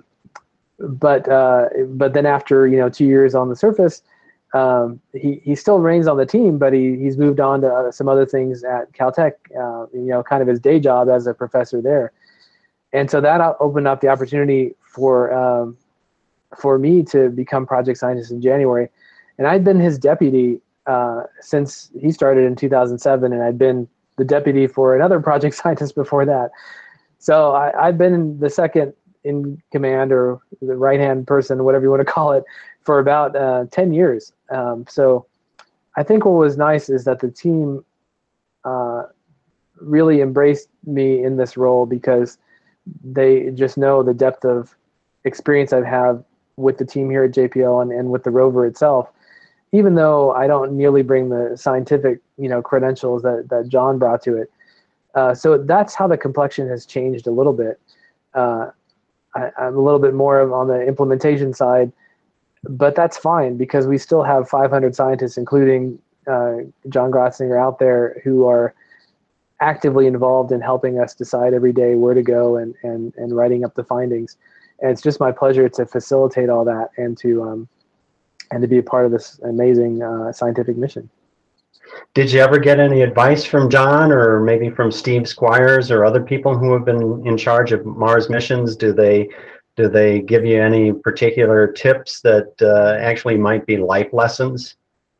C: but uh, but then after you know two years on the surface. Um, he, he still remains on the team, but he, he's moved on to uh, some other things at Caltech, uh, you know, kind of his day job as a professor there. And so that opened up the opportunity for, um, for me to become project scientist in January. And I'd been his deputy uh, since he started in two thousand seven, and I'd been the deputy for another project scientist before that. So I, I've been the second in command, or the right-hand person, whatever you want to call it, for about uh, ten years. Um, so I think what was nice is that the team uh, really embraced me in this role, because they just know the depth of experience I've had with the team here at J P L and, and with the rover itself, even though I don't nearly bring the scientific, you know, credentials that, that John brought to it. Uh, so that's how the complexion has changed a little bit. Uh, I, I'm a little bit more of on the implementation side, but that's fine, because we still have five hundred scientists, including uh, John Grotzinger, out there who are actively involved in helping us decide every day where to go and, and, and writing up the findings. And it's just my pleasure to facilitate all that and to um, and to be a part of this amazing uh, scientific mission.
B: Did you ever get any advice from John or maybe from Steve Squires or other people who have been in charge of Mars missions? Do they do they give you any particular tips that uh, actually might be life lessons?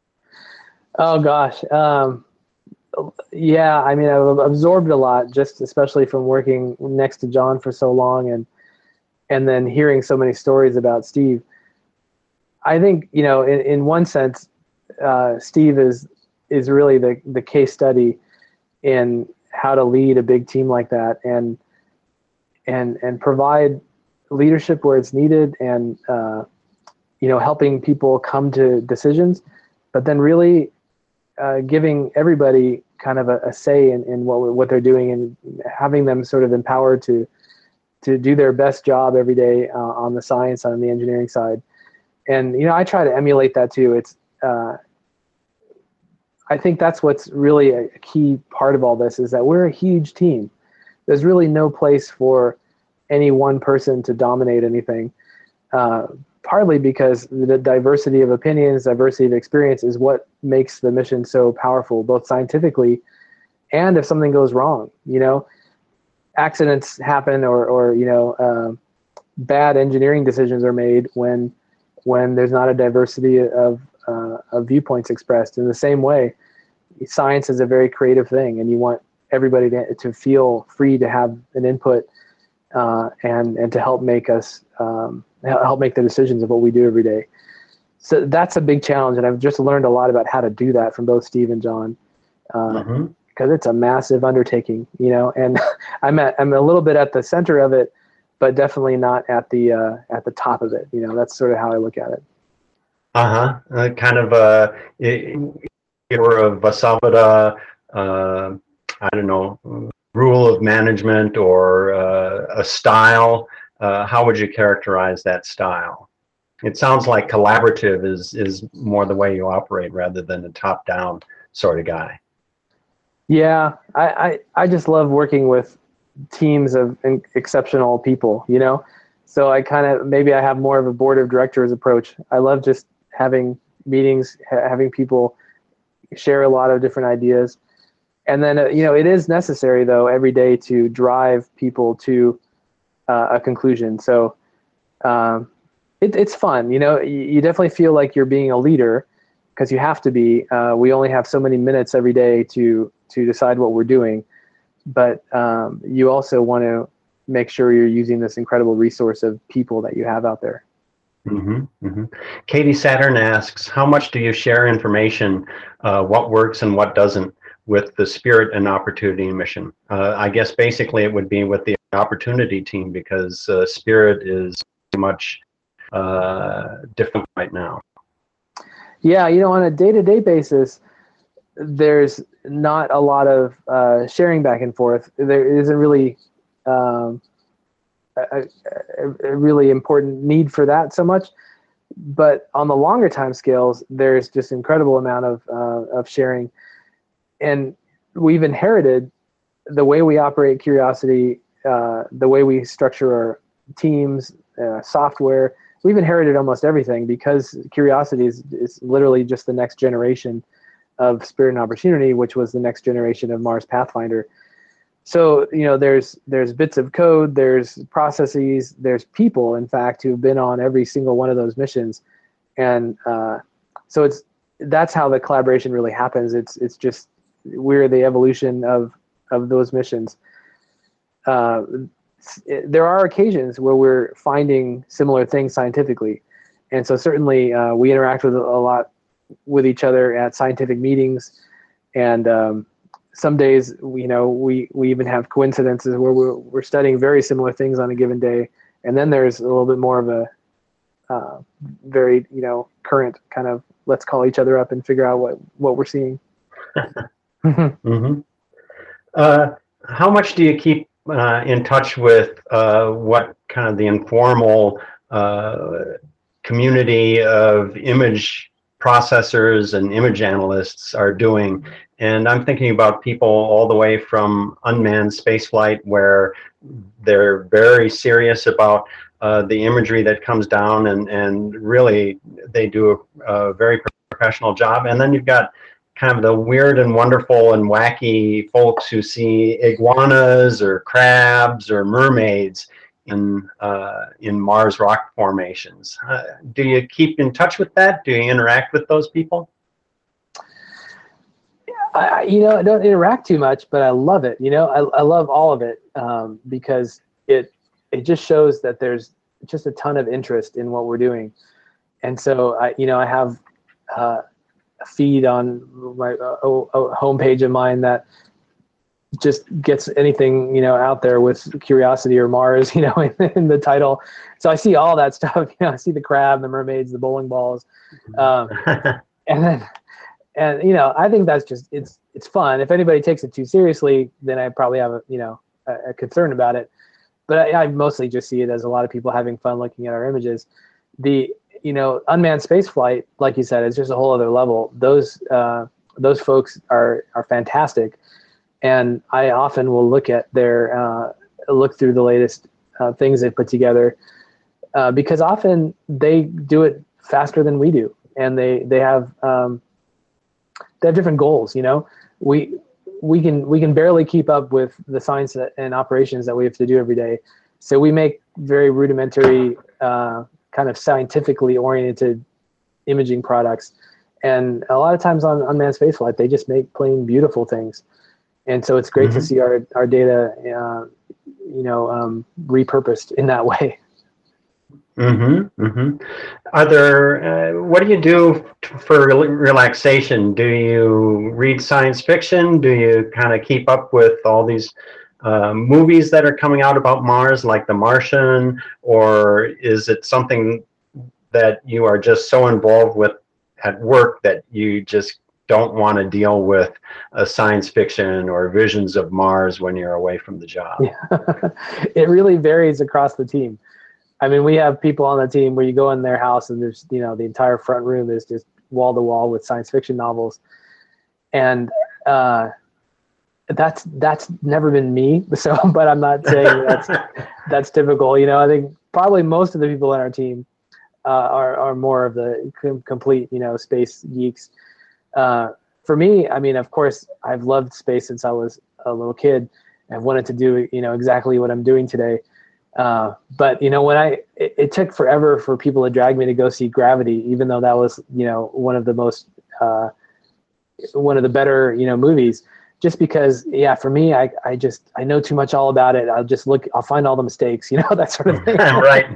C: Oh gosh, um, yeah. I mean, I've absorbed a lot, just especially from working next to John for so long, and and then hearing so many stories about Steve. I think, you know, in, in one sense, uh, Steve is is really the, the case study in how to lead a big team like that and and and provide leadership where it's needed and, uh, you know, helping people come to decisions, but then really uh, giving everybody kind of a, a say in, in what what they're doing and having them sort of empowered to to do their best job every day uh, on the science, on the engineering side. And, you know, I try to emulate that too. It's, uh, I think that's what's really a key part of all this is that we're a huge team. There's really no place for any one person to dominate anything, uh, partly because the diversity of opinions, diversity of experience is what makes the mission so powerful, both scientifically and if something goes wrong, you know. Accidents happen or, or you know, uh, bad engineering decisions are made when when there's not a diversity of, uh, of viewpoints expressed. In the same way, science is a very creative thing, and you want everybody to, to feel free to have an input uh, and and to help make us um, help make the decisions of what we do every day. So that's a big challenge, and I've just learned a lot about how to do that from both Steve and John. Uh,
B: mm-hmm. Because
C: it's a massive undertaking, you know, and I'm at, I'm a little bit at the center of it, but definitely not at the uh, at the top of it. You know, that's sort of how I look at it.
B: Uh-huh. Uh, kind of a, or a Vasavada, uh, I don't know, rule of management or uh, a style. Uh, how would you characterize that style? It sounds like collaborative is is more the way you operate rather than a top-down sort of guy.
C: Yeah, I, I, I just love working with teams of exceptional people, you know? So I kind of, maybe I have more of a board of directors approach. I love just having meetings, ha- having people share a lot of different ideas. And then, uh, you know, it is necessary, though, every day to drive people to uh, a conclusion. So um, it, it's fun, you know? You, you definitely feel like you're being a leader because you have to be. Uh, we only have so many minutes every day to to decide what we're doing, but um, you also want to make sure you're using this incredible resource of people that you have out there.
B: Mm-hmm, mm-hmm. Katie Saturn asks, how much do you share information, uh, what works and what doesn't, with the Spirit and Opportunity mission? Uh, I guess basically it would be with the Opportunity team because uh, Spirit is much uh, different right now.
C: Yeah, you know, on a day-to-day basis, there's not a lot of uh, sharing back and forth. There isn't really um, a, a really important need for that so much. But on the longer time scales, there's just incredible amount of uh, of sharing. And we've inherited the way we operate Curiosity, uh, the way we structure our teams, uh, software. We've inherited almost everything because Curiosity is, is literally just the next generation of Spirit and Opportunity, which was the next generation of Mars Pathfinder. So, you know, there's there's bits of code, there's processes, there's people, in fact, who've been on every single one of those missions. And uh, so it's that's how the collaboration really happens. It's it's just we're the evolution of of those missions. Uh, there are occasions where we're finding similar things scientifically. And so certainly uh, we interact with a lot with each other at scientific meetings. And um, some days, you know, we, we even have coincidences where we're, we're studying very similar things on a given day. And then there's a little bit more of a uh, very, you know, current kind of let's call each other up and figure out what, what we're seeing.
B: Mm-hmm. Uh, how much do you keep uh, in touch with uh, what kind of the informal uh, community of image processors and image analysts are doing. And I'm thinking about people all the way from unmanned spaceflight, where they're very serious about uh, the imagery that comes down, and, and really they do a, a very professional job. And then you've got kind of the weird and wonderful and wacky folks who see iguanas or crabs or mermaids in uh, in Mars rock formations. Uh, do you keep in touch with that? Do you interact with those people?
C: I, you know, I don't interact too much, but I love it. You know, I, I love all of it um, because it it just shows that there's just a ton of interest in what we're doing. And so, I, you know, I have uh, a feed on my uh, a homepage of mine that just gets anything, you know, out there with Curiosity or Mars, you know, in, in the title. So I see all that stuff. You know, I see the crab, the mermaids, the bowling balls, um, and then. And, you know, I think that's just, it's it's fun. If anybody takes it too seriously, then I probably have, a, you know, a, a concern about it. But I, I mostly just see it as a lot of people having fun looking at our images. The, you know, unmanned space flight, like you said, is just a whole other level. Those uh, those folks are, are fantastic. And I often will look at their, uh, look through the latest uh, things they've put together uh, because often they do it faster than we do. And they, they have, um, they have different goals. You know, we we can we can barely keep up with the science and operations that we have to do every day. So we make very rudimentary, uh, kind of scientifically oriented imaging products, and a lot of times on unmanned spaceflight, they just make plain beautiful things. And so it's great mm-hmm. to see our our data, uh, you know, um, repurposed in that way.
B: Mm-hmm, mm-hmm. Are there, uh, what do you do for relaxation? Do you read science fiction? Do you kind of keep up with all these uh, movies that are coming out about Mars, like The Martian? Or is it something that you are just so involved with at work that you just don't want to deal with a science fiction or visions of Mars when you're away from the job?
C: Yeah. It really varies across the team. I mean, we have people on the team where you go in their house and there's, you know, the entire front room is just wall to wall with science fiction novels. And uh, that's, that's never been me. So, but I'm not saying that's, that's typical. You know, I think probably most of the people on our team uh, are, are more of the com- complete, you know, space geeks. Uh, for me, I mean, of course, I've loved space since I was a little kid. I've wanted to do, you know, exactly what I'm doing today. Uh, but, you know, when I, it, it took forever for people to drag me to go see Gravity, even though that was, you know, one of the most, uh, one of the better, you know, movies, just because, yeah, for me, I, I just, I know too much all about it. I'll just look, I'll find all the mistakes, you know, that sort of thing.
B: Right.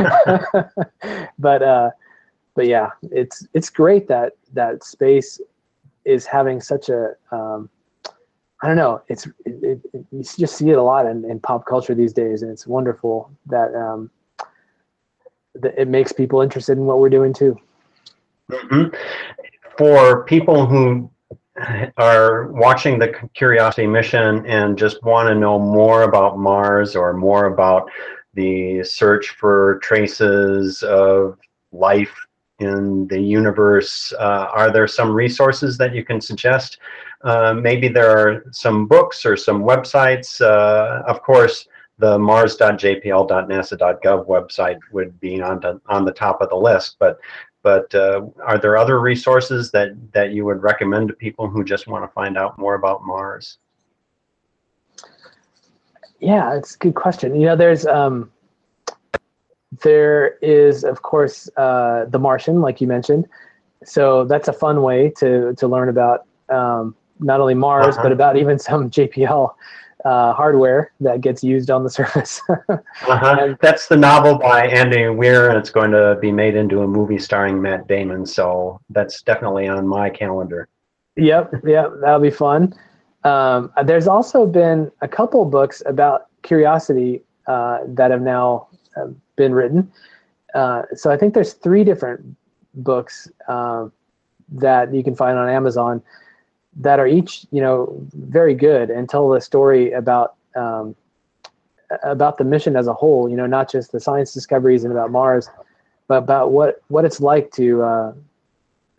C: But, uh, but yeah, it's, it's great that, that space is having such a, um, I don't know. It's it, it, you just see it a lot in, in pop culture these days, and it's wonderful that um, that it makes people interested in what we're doing too.
B: Mm-hmm. For people who are watching the Curiosity mission and just want to know more about Mars or more about the search for traces of life in the universe, uh, are there some resources that you can suggest? Uh, maybe there are some books or some websites. Uh, of course, the mars dot j p l dot nasa dot gov website would be on the, on the top of the list. But but uh, are there other resources that, that you would recommend to people who just want to find out more about Mars?
C: Yeah, it's a good question. You know, there's um, there is, of course, uh, The Martian, like you mentioned. So that's a fun way to to learn about um, not only Mars, uh-huh. but about even some J P L uh, hardware that gets used on the surface.
B: uh-huh. And that's the novel by Andy Weir, and it's going to be made into a movie starring Matt Damon. So that's definitely on my calendar.
C: Yep, yep, that'll be fun. Um, there's also been a couple books about Curiosity uh, that have now uh, been written. Uh, so I think there's three different books uh, that you can find on Amazon that are each, you know, very good and tell the story about um, about the mission as a whole. You know, not just the science discoveries and about Mars, but about what what it's like to uh,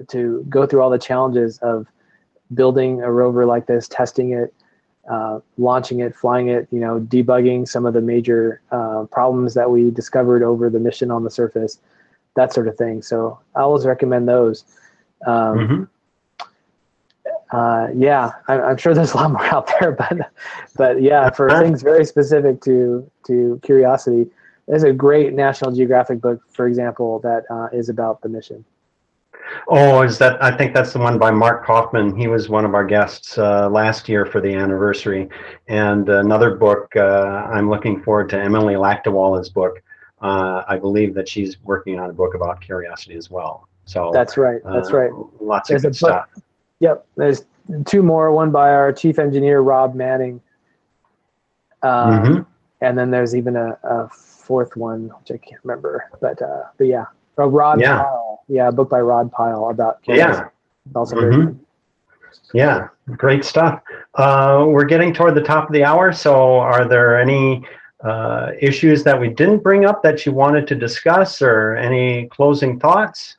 C: to go through all the challenges of building a rover like this, testing it, uh, launching it, flying it, you know, debugging some of the major uh, problems that we discovered over the mission on the surface, that sort of thing. So I always recommend those. Um,
B: Mm-hmm.
C: uh, yeah, I, I'm sure there's a lot more out there, but but yeah, for things very specific to to Curiosity, there's a great National Geographic book, for example, that uh, is about the mission.
B: Oh, is that, I think that's the one by Mark Kaufman. He was one of our guests uh, last year for the anniversary. And another book, uh, I'm looking forward to Emily Lactawala's book. Uh, I believe that she's working on a book about Curiosity as well. So
C: that's right. That's uh, right.
B: Lots
C: there's
B: of good stuff.
C: Yep. There's two more, one by our chief engineer, Rob Manning. Um, mm-hmm. And then there's even a, a fourth one, which I can't remember, but, uh, but yeah. Oh, Rod
B: yeah.
C: Pyle. Yeah, a book by Rod Pyle about Curiosity.
B: Yeah.
C: Also
B: mm-hmm.
C: very good.
B: Yeah, great stuff. Uh, we're getting toward the top of the hour, so are there any uh, issues that we didn't bring up that you wanted to discuss, or any closing thoughts?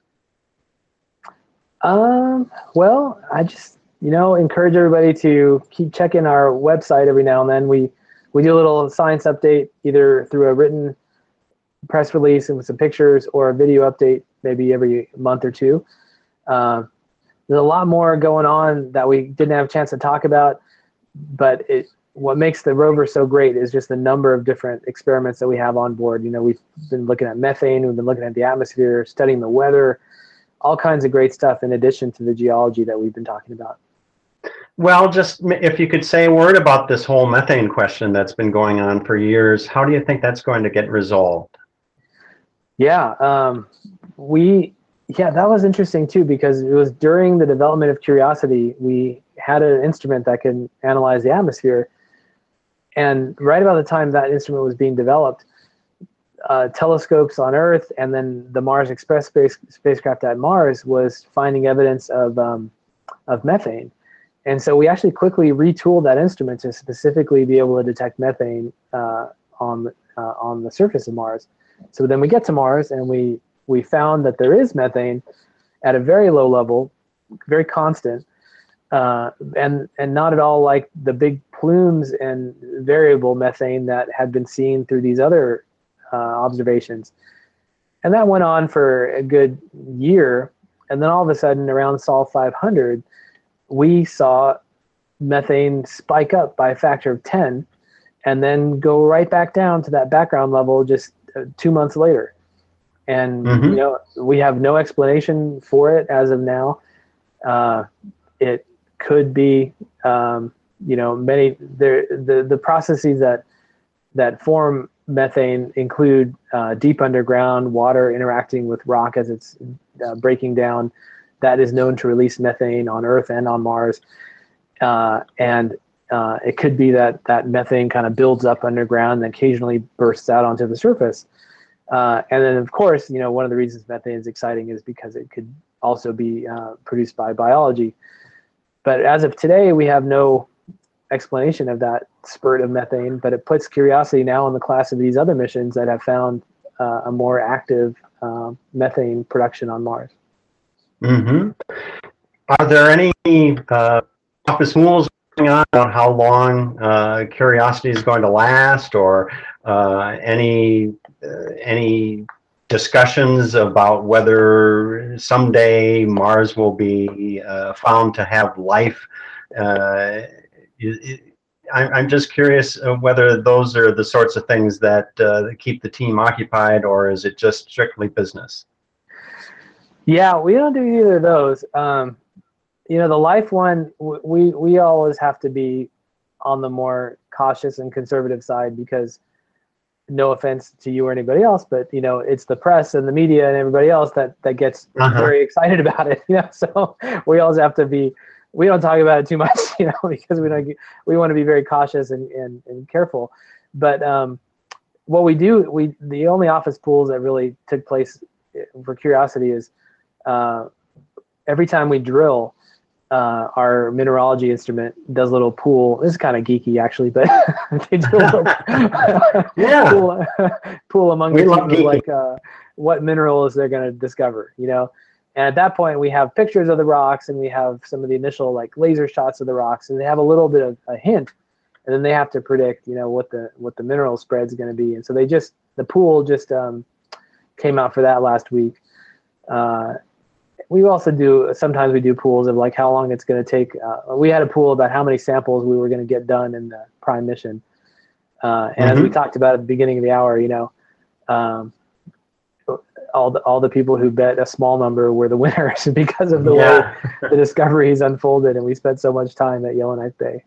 C: Um, well, I just, you know, encourage everybody to keep checking our website every now and then. We, we do a little science update, either through a written press release and with some pictures, or a video update maybe every month or two. Uh, there's a lot more going on that we didn't have a chance to talk about, but it, what makes the rover so great is just the number of different experiments that we have on board. You know, we've been looking at methane, we've been looking at the atmosphere, studying the weather, all kinds of great stuff in addition to the geology that we've been talking about.
B: Well, just if you could say a word about this whole methane question that's been going on for years, how do you think that's going to get resolved?
C: Yeah, um, we, yeah, that was interesting too, because it was during the development of Curiosity, we had an instrument that can analyze the atmosphere. And right about the time that instrument was being developed, uh, telescopes on Earth and then the Mars Express space, spacecraft at Mars was finding evidence of, um, of methane. And so we actually quickly retooled that instrument to specifically be able to detect methane uh, on, uh, on the surface of Mars. So then we get to Mars and we, we found that there is methane at a very low level, very constant, uh, and, and not at all like the big plumes and variable methane that had been seen through these other uh, observations. And that went on for a good year. And then all of a sudden around Sol five hundred, we saw methane spike up by a factor of ten and then go right back down to that background level just uh, two months later. And, mm-hmm. you know, we have no explanation for it as of now. Uh, it could be, um, you know, many, there, the, the processes that, that form methane include uh, deep underground water interacting with rock as it's uh, breaking down. That is known to release methane on Earth and on Mars. Uh, and uh, it could be that that methane kind of builds up underground and occasionally bursts out onto the surface. Uh, and then, of course, you know, one of the reasons methane is exciting is because it could also be uh, produced by biology. But as of today, we have no explanation of that spurt of methane, but it puts Curiosity now in the class of these other missions that have found uh, a more active uh, methane production on Mars.
B: Mm-hmm. Are there any uh, office rules going on about how long uh, Curiosity is going to last, or uh, any uh, any discussions about whether someday Mars will be uh, found to have life? Uh, it, I'm, I'm just curious whether those are the sorts of things that uh, keep the team occupied, or is it just strictly business?
C: Yeah, we don't do either of those. Um, you know, the life one, we we always have to be on the more cautious and conservative side because, no offense to you or anybody else, but you know, it's the press and the media and everybody else that that gets uh-huh. very excited about it. You know, so we always have to be. We don't talk about it too much, you know, because we don't. We want to be very cautious and and, and careful. But um, what we do, we the only office pools that really took place for Curiosity is. Uh, every time we drill, uh, our mineralogy instrument does a little pool. This is kind of geeky, actually, but they do a little
B: yeah.
C: pool, pool among
B: we
C: the
B: love
C: people, like uh, what minerals they're going to discover, you know. And at that point, we have pictures of the rocks, and we have some of the initial like laser shots of the rocks, and they have a little bit of a hint, and then they have to predict, you know, what the what the mineral spread is going to be. And so they just the pool just um, came out for that last week. Uh, we also do sometimes we do pools of like how long it's going to take. Uh, we had a pool about how many samples we were going to get done in the prime mission, uh, and mm-hmm. as we talked about at the beginning of the hour, you know. Um, all the all the people who bet a small number were the winners because of the yeah. way the discoveries unfolded, and we spent so much time at Yellowknife Bay.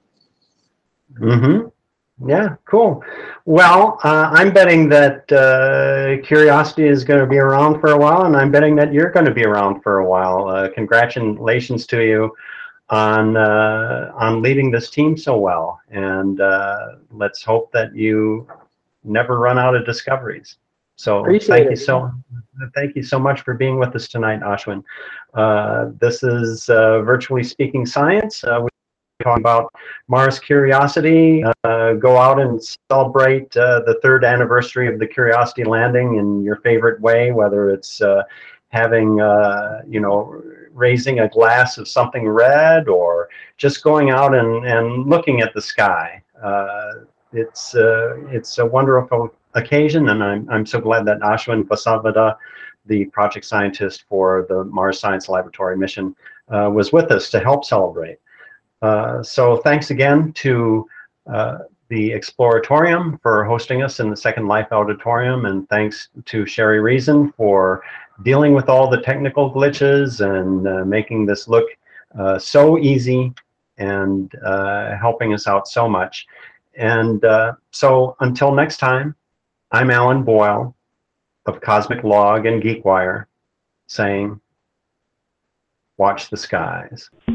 B: Mm-hmm. Yeah, cool. Well, uh, I'm betting that uh, Curiosity is going to be around for a while, and I'm betting that you're going to be around for a while. Uh, congratulations to you on uh, on leading this team so well, and uh, let's hope that you never run out of discoveries. So
C: Appreciate
B: thank
C: it.
B: you so thank you so much for being with us tonight, Ashwin. Uh, this is uh, Virtually Speaking Science. Uh, we're talking about Mars Curiosity. Uh, go out and celebrate uh, the third anniversary of the Curiosity landing in your favorite way, whether it's uh, having uh, you know raising a glass of something red, or just going out and, and looking at the sky. Uh, it's uh, it's a wonderful occasion, and I'm, I'm so glad that Ashwin Vasavada, the project scientist for the Mars Science Laboratory mission, uh, was with us to help celebrate. Uh, so thanks again to uh, the Exploratorium for hosting us in the Second Life Auditorium, and thanks to Sherry Reason for dealing with all the technical glitches and uh, making this look uh, so easy and uh, helping us out so much. And uh, so until next time, I'm Alan Boyle of Cosmic Log and GeekWire saying, watch the skies.